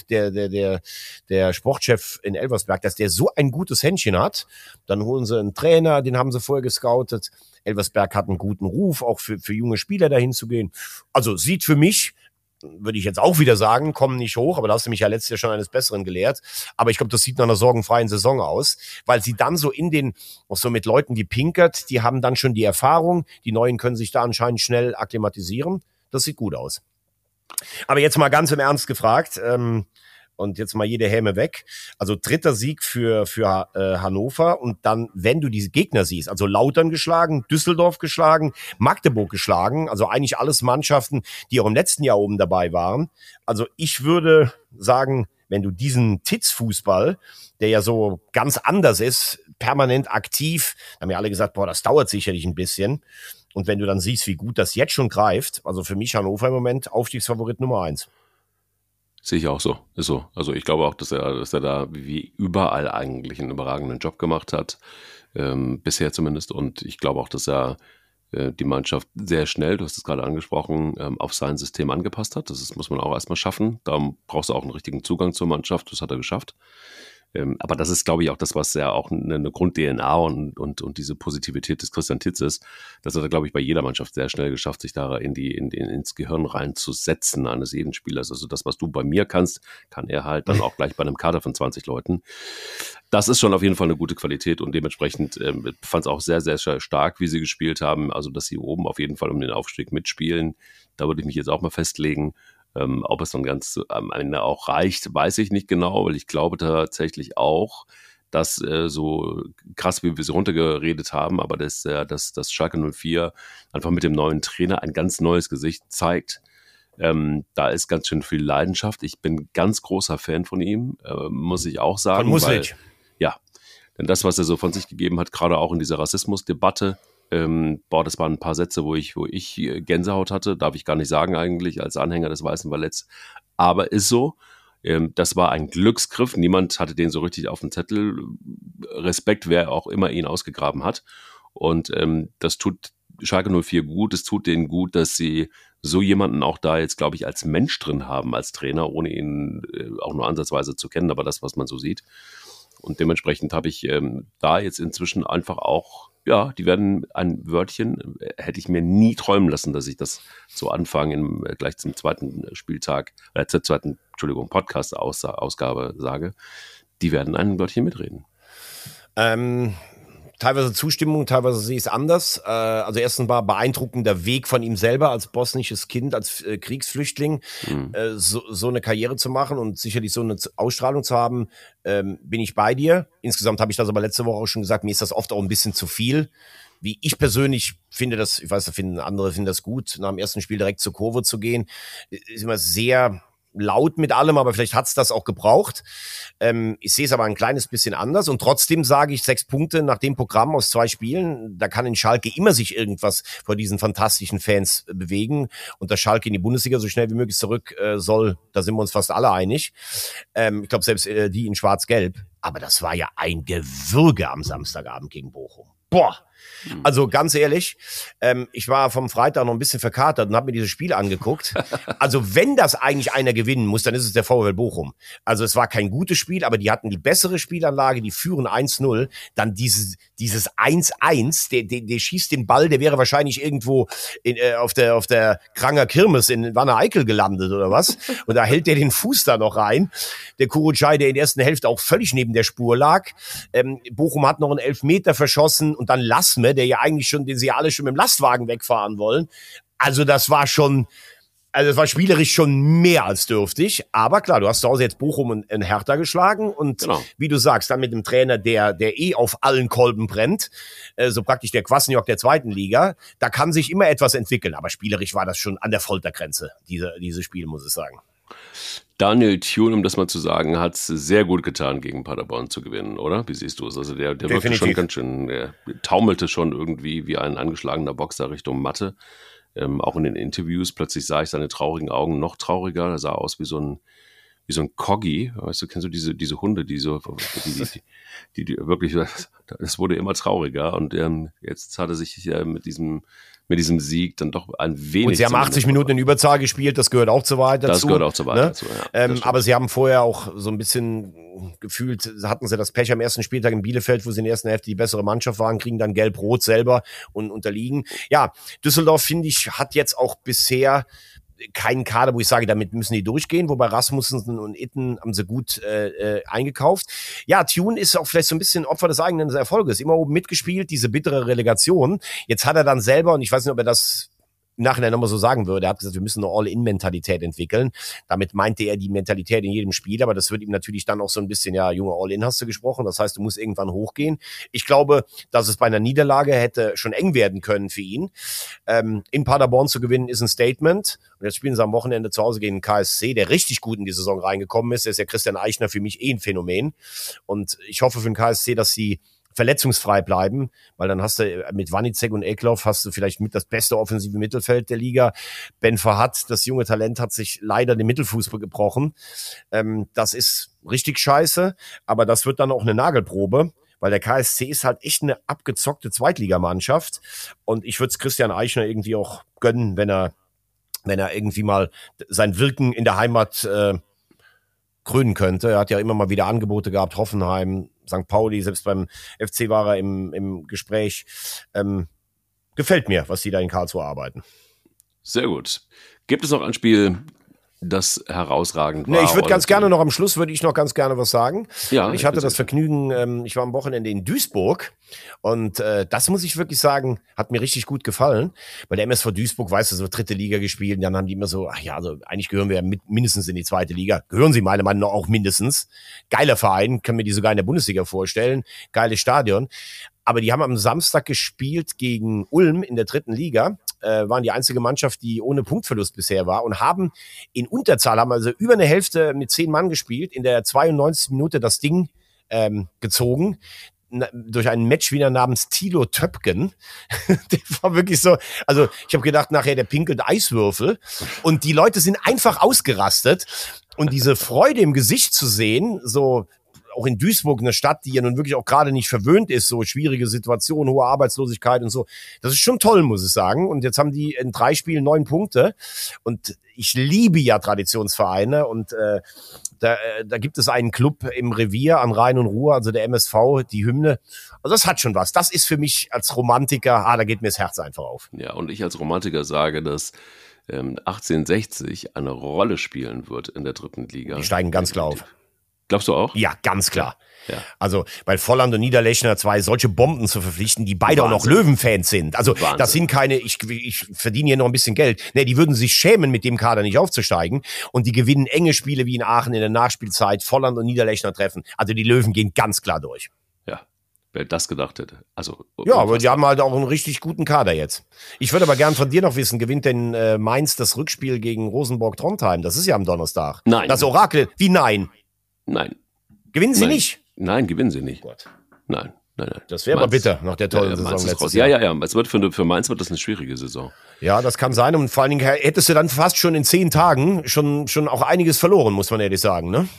der Sportchef in Elversberg, dass der so ein gutes Händchen hat, dann holen sie einen Trainer, den haben sie vorher gescoutet. Elversberg hat einen guten Ruf, auch für junge Spieler dahin zu gehen. Also sieht für mich, würde ich jetzt auch wieder sagen, kommen nicht hoch, aber da hast du mich ja letztes Jahr schon eines Besseren gelehrt. Aber ich glaube, das sieht nach einer sorgenfreien Saison aus, weil sie dann so auch so mit Leuten wie Pinkert, die haben dann schon die Erfahrung, die Neuen können sich da anscheinend schnell akklimatisieren. Das sieht gut aus. Aber jetzt mal ganz im Ernst gefragt, und jetzt mal jede Häme weg. Also 3. Sieg für Hannover und dann, wenn du diese Gegner siehst, also Lautern geschlagen, Düsseldorf geschlagen, Magdeburg geschlagen, also eigentlich alles Mannschaften, die auch im letzten Jahr oben dabei waren. Also ich würde sagen, wenn du diesen Titz-Fußball, der ja so ganz anders ist, permanent aktiv, haben ja alle gesagt, boah, das dauert sicherlich ein bisschen. Und wenn du dann siehst, wie gut das jetzt schon greift, also für mich Hannover im Moment Aufstiegsfavorit Nummer 1. Sehe ich auch so, ist so. Also ich glaube auch, dass er da wie überall eigentlich einen überragenden Job gemacht hat, bisher zumindest. Und ich glaube auch, dass er die Mannschaft sehr schnell, du hast es gerade angesprochen, auf sein System angepasst hat. Muss man auch erstmal schaffen. Da brauchst du auch einen richtigen Zugang zur Mannschaft. Das hat er geschafft. Aber das ist, glaube ich, auch das, was ja auch eine Grund-DNA und diese Positivität des Christian Titz ist. Das hat er, glaube ich, bei jeder Mannschaft sehr schnell geschafft, sich da ins Gehirn reinzusetzen eines jeden Spielers. Also das, was du bei mir kannst, kann er halt dann auch gleich bei einem Kader von 20 Leuten. Das ist schon auf jeden Fall eine gute Qualität und dementsprechend fand es auch sehr, sehr stark, wie sie gespielt haben. Also, dass sie oben auf jeden Fall um den Aufstieg mitspielen. Da würde ich mich jetzt auch mal festlegen. Ob es dann ganz am Ende auch reicht, weiß ich nicht genau, weil ich glaube tatsächlich auch, dass so krass, wie wir sie runtergeredet haben, aber dass Schalke 04 einfach mit dem neuen Trainer ein ganz neues Gesicht zeigt. Da ist ganz schön viel Leidenschaft. Ich bin ganz großer Fan von ihm, muss ich auch sagen. Von Muslic. Ja, denn das, was er so von sich gegeben hat, gerade auch in dieser Rassismusdebatte, das waren ein paar Sätze, wo ich Gänsehaut hatte, darf ich gar nicht sagen eigentlich, als Anhänger des Weißen Balletts, aber ist so. Das war ein Glücksgriff, niemand hatte den so richtig auf dem Zettel. Respekt, wer auch immer ihn ausgegraben hat. Und das tut Schalke 04 gut, es tut denen gut, dass sie so jemanden auch da jetzt, glaube ich, als Mensch drin haben, als Trainer, ohne ihn auch nur ansatzweise zu kennen, aber das, was man so sieht. Und dementsprechend habe ich da jetzt inzwischen einfach auch, ja, die werden ein Wörtchen, hätte ich mir nie träumen lassen, dass ich das zu Anfang gleich zum zweiten Spieltag, zur zweiten, Podcast-Ausgabe sage, die werden ein Wörtchen mitreden. Teilweise Zustimmung, teilweise sehe ich es anders. Also erstens war beeindruckender Weg von ihm selber als bosnisches Kind, als Kriegsflüchtling, so eine Karriere zu machen und sicherlich so eine Ausstrahlung zu haben, bin ich bei dir. Insgesamt habe ich das aber letzte Woche auch schon gesagt, mir ist das oft auch ein bisschen zu viel. Wie ich persönlich finde das, ich weiß, andere finden das gut, nach dem ersten Spiel direkt zur Kurve zu gehen, ist immer sehr laut mit allem, aber vielleicht hat's das auch gebraucht. Ich sehe es aber ein kleines bisschen anders und trotzdem sage ich 6 Punkte nach dem Programm aus 2 Spielen. Da kann in Schalke immer sich irgendwas vor diesen fantastischen Fans bewegen und dass Schalke in die Bundesliga so schnell wie möglich zurück soll, da sind wir uns fast alle einig. Ich glaube selbst die in Schwarz-Gelb. Aber das war ja ein Gewürge am Samstagabend gegen Bochum. Boah! Also ganz ehrlich, ich war vom Freitag noch ein bisschen verkatert und habe mir dieses Spiel angeguckt. Also wenn das eigentlich einer gewinnen muss, dann ist es der VfL Bochum. Also es war kein gutes Spiel, aber die hatten die bessere Spielanlage, die führen 1-0. Dann dieses 1-1, der schießt den Ball, der wäre wahrscheinlich irgendwo auf der Kranger Kirmes in Wanne-Eickel gelandet oder was. Und da hält der den Fuß da noch rein. Der Kurucay, der in der ersten Hälfte auch völlig neben der Spur lag. Bochum hat noch einen Elfmeter verschossen und dann Lassme, der ja eigentlich schon, den sie alle schon mit dem Lastwagen wegfahren wollen. Also das war spielerisch schon mehr als dürftig. Aber klar, du hast zu Hause jetzt Bochum und Hertha geschlagen und genau, wie du sagst, dann mit dem Trainer, der auf allen Kolben brennt, so praktisch der Kwasniok der zweiten Liga, da kann sich immer etwas entwickeln. Aber spielerisch war das schon an der Foltergrenze, dieses Spiel, muss ich sagen. Daniel Thune, um das mal zu sagen, hat es sehr gut getan, gegen Paderborn zu gewinnen, oder? Wie siehst du es? Also der wirkte schon ganz schön, der taumelte schon irgendwie wie ein angeschlagener Boxer Richtung Matte. Auch in den Interviews, plötzlich sah ich seine traurigen Augen noch trauriger. Er sah aus wie so ein Corgi. Weißt du, kennst du diese Hunde, die wirklich, das wurde immer trauriger. Und jetzt hat er sich mit diesem Sieg dann doch ein wenig... Und sie haben 80 Minuten in Überzahl gespielt, das gehört auch zur Wahrheit dazu. Das gehört auch zur Wahrheit dazu, ja. Aber sie haben vorher auch so ein bisschen gefühlt, hatten sie das Pech am ersten Spieltag in Bielefeld, wo sie in der ersten Hälfte die bessere Mannschaft waren, kriegen dann Gelb-Rot selber und unterliegen. Ja, Düsseldorf, finde ich, hat jetzt auch bisher keinen Kader, wo ich sage, damit müssen die durchgehen, wobei Rasmussen und Itten haben sie gut eingekauft. Ja, Thune ist auch vielleicht so ein bisschen Opfer des eigenen Erfolges. Immer oben mitgespielt, diese bittere Relegation. Jetzt hat er dann selber, und ich weiß nicht, ob er das im Nachhinein nochmal so sagen würde. Er hat gesagt, wir müssen eine All-In-Mentalität entwickeln. Damit meinte er die Mentalität in jedem Spiel, aber das wird ihm natürlich dann auch so ein bisschen, ja, Junge, All-In hast du gesprochen, das heißt, du musst irgendwann hochgehen. Ich glaube, dass es bei einer Niederlage hätte schon eng werden können für ihn. In Paderborn zu gewinnen ist ein Statement. Und jetzt spielen sie am Wochenende zu Hause gegen den KSC, der richtig gut in die Saison reingekommen ist. Der ist ja Christian Eichner für mich ein Phänomen. Und ich hoffe für den KSC, dass sie verletzungsfrei bleiben, weil dann hast du mit Wanizek und Eklof hast du vielleicht mit das beste offensive Mittelfeld der Liga. Ben Fahad, das junge Talent, hat sich leider den Mittelfuß gebrochen. Das ist richtig scheiße, aber das wird dann auch eine Nagelprobe, weil der KSC ist halt echt eine abgezockte Zweitligamannschaft und ich würde es Christian Eichner irgendwie auch gönnen, wenn er irgendwie mal sein Wirken in der Heimat krönen könnte. Er hat ja immer mal wieder Angebote gehabt, Hoffenheim, St. Pauli, selbst beim FC war er im Gespräch. Gefällt mir, was die da in Karlsruhe arbeiten. Sehr gut. Gibt es noch ein Spiel, das herausragend war? Nee, ich würde ganz gerne noch am Schluss, würde ich noch ganz gerne was sagen. Ja, ich hatte das Vergnügen, ich war am Wochenende in Duisburg und das muss ich wirklich sagen, hat mir richtig gut gefallen, weil der MSV Duisburg, weißt du, so dritte Liga gespielt und dann haben die immer so, ach ja, also eigentlich gehören wir ja mindestens in die zweite Liga. Gehören sie meiner Meinung nach auch mindestens. Geiler Verein, kann mir die sogar in der Bundesliga vorstellen. Geiles Stadion. Aber die haben am Samstag gespielt gegen Ulm in der dritten Liga, waren die einzige Mannschaft, die ohne Punktverlust bisher war und haben in Unterzahl, haben also über eine Hälfte mit 10 Mann gespielt, in der 92. Minute das Ding gezogen durch einen Matchwinner namens Thilo Töpken. Der war wirklich so, also ich habe gedacht, nachher der pinkelt Eiswürfel und die Leute sind einfach ausgerastet und diese Freude im Gesicht zu sehen, so auch in Duisburg, eine Stadt, die ja nun wirklich auch gerade nicht verwöhnt ist, so schwierige Situationen, hohe Arbeitslosigkeit und so. Das ist schon toll, muss ich sagen. Und jetzt haben die in 3 Spielen 9 Punkte. Und ich liebe ja Traditionsvereine. Und da gibt es einen Club im Revier an Rhein und Ruhr, also der MSV, die Hymne. Also das hat schon was. Das ist für mich als Romantiker, da geht mir das Herz einfach auf. Ja, und ich als Romantiker sage, dass 1860 eine Rolle spielen wird in der dritten Liga. Die steigen ganz klar auf. Glaubst du auch? Ja, ganz klar. Ja. Also, weil Volland und Niederlechner 2 solche Bomben zu verpflichten, die beide auch noch Löwenfans sind. Also, Wahnsinn. Das sind keine, ich verdiene hier noch ein bisschen Geld. Nee, die würden sich schämen, mit dem Kader nicht aufzusteigen. Und die gewinnen enge Spiele wie in Aachen in der Nachspielzeit. Volland und Niederlechner treffen. Also, die Löwen gehen ganz klar durch. Ja, wer das gedacht hätte. Also, ja, aber die haben halt auch einen richtig guten Kader jetzt. Ich würde aber gern von dir noch wissen, gewinnt denn Mainz das Rückspiel gegen Rosenborg-Trondheim? Das ist ja am Donnerstag. Nein. Das Orakel, wie nein? Nein. Gewinnen sie Nein. nicht? Nein, gewinnen sie nicht. Gott. Nein. Das wäre aber bitter nach der tollen Saison Mainz ist letztes raus. Jahr. Ja. Es wird für Mainz wird das eine schwierige Saison. Ja, das kann sein. Und vor allen Dingen hättest du dann fast schon in 10 Tagen schon auch einiges verloren, muss man ehrlich sagen, ne?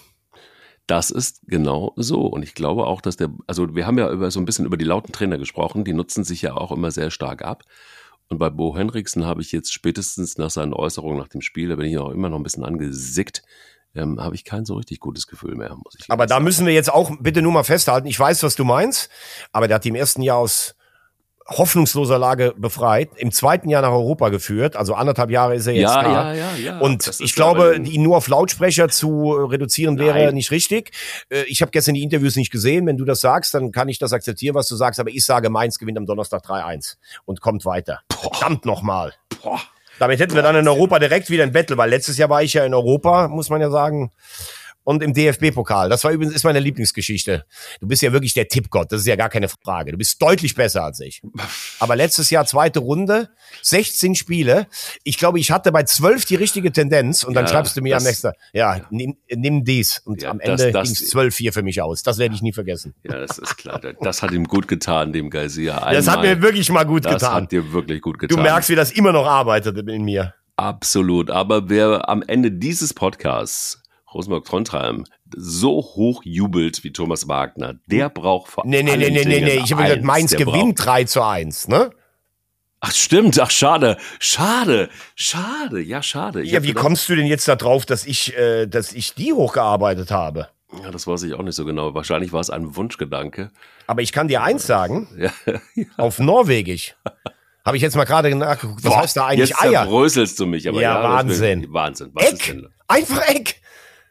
Das ist genau so. Und ich glaube auch, dass also wir haben ja so ein bisschen über die lauten Trainer gesprochen, die nutzen sich ja auch immer sehr stark ab. Und bei Bo Henriksen habe ich jetzt spätestens nach seinen Äußerungen nach dem Spiel, da bin ich auch immer noch ein bisschen angesickt, habe ich kein so richtig gutes Gefühl mehr, muss ich sagen. Aber da müssen wir jetzt auch bitte nur mal festhalten, ich weiß, was du meinst, aber der hat die im ersten Jahr aus hoffnungsloser Lage befreit, im zweiten Jahr nach Europa geführt, also 1,5 Jahre ist er jetzt da. Ja. Und ich glaube, ihn nur auf Lautsprecher zu reduzieren wäre nicht richtig. Ich habe gestern die Interviews nicht gesehen. Wenn du das sagst, dann kann ich das akzeptieren, was du sagst. Aber ich sage, Mainz gewinnt am Donnerstag 3-1 und kommt weiter. Verdammt nochmal. Damit hätten wir dann in Europa direkt wieder ein Battle, weil letztes Jahr war ich ja in Europa, muss man ja sagen. Und im DFB-Pokal. Das war übrigens ist meine Lieblingsgeschichte. Du bist ja wirklich der Tippgott, das ist ja gar keine Frage. Du bist deutlich besser als ich. Aber letztes Jahr 2. Runde, 16 Spiele. Ich glaube, ich hatte bei 12 die richtige Tendenz und dann schreibst du mir am nächsten, nimm dies. Und am Ende ging es 12-4 für mich aus. Das werde ich nie vergessen. Ja, das ist klar. Das hat ihm gut getan, dem Garcia. Das hat mir wirklich mal gut getan. Das hat dir wirklich gut getan. Du merkst, wie das immer noch arbeitet in mir. Absolut. Aber wer am Ende dieses Podcasts Rosenborg-Trondheim so hoch jubelt wie Thomas Wagner, der braucht vor allem Nee. Ich habe gesagt, Mainz gewinnt 3-1, ne? Ach, stimmt. Ach, schade. Ja, schade. Ja, wie kommst du denn jetzt da drauf, dass ich die hochgearbeitet habe? Ja, das weiß ich auch nicht so genau. Wahrscheinlich war es ein Wunschgedanke. Aber ich kann dir eins sagen. Ja. Auf Norwegisch. Habe ich jetzt mal gerade nachgeguckt. Was heißt da eigentlich jetzt Eier? Jetzt zerbröselst du mich. Aber ja, Wahnsinn. Wahnsinn. Was Eck. Einfach Eck.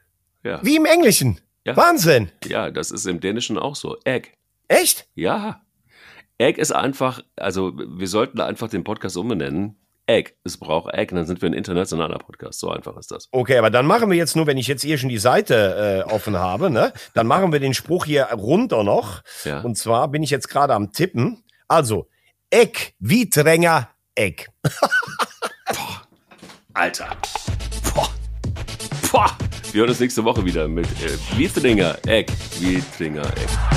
Ja. Wie im Englischen. Ja. Wahnsinn. Ja, das ist im Dänischen auch so. Egg. Echt? Ja. Egg ist einfach, also wir sollten einfach den Podcast umbenennen Egg. Es braucht Egg, dann sind wir ein internationaler Podcast. So einfach ist das. Okay, aber dann machen wir jetzt nur, wenn ich jetzt hier schon die Seite offen habe, ne, dann machen wir den Spruch hier runter noch. Ja. Und zwar bin ich jetzt gerade am Tippen. Also, Egg, wie Tränger, Egg. Alter. Boah. Wir hören uns nächste Woche wieder mit Wietringer Egg.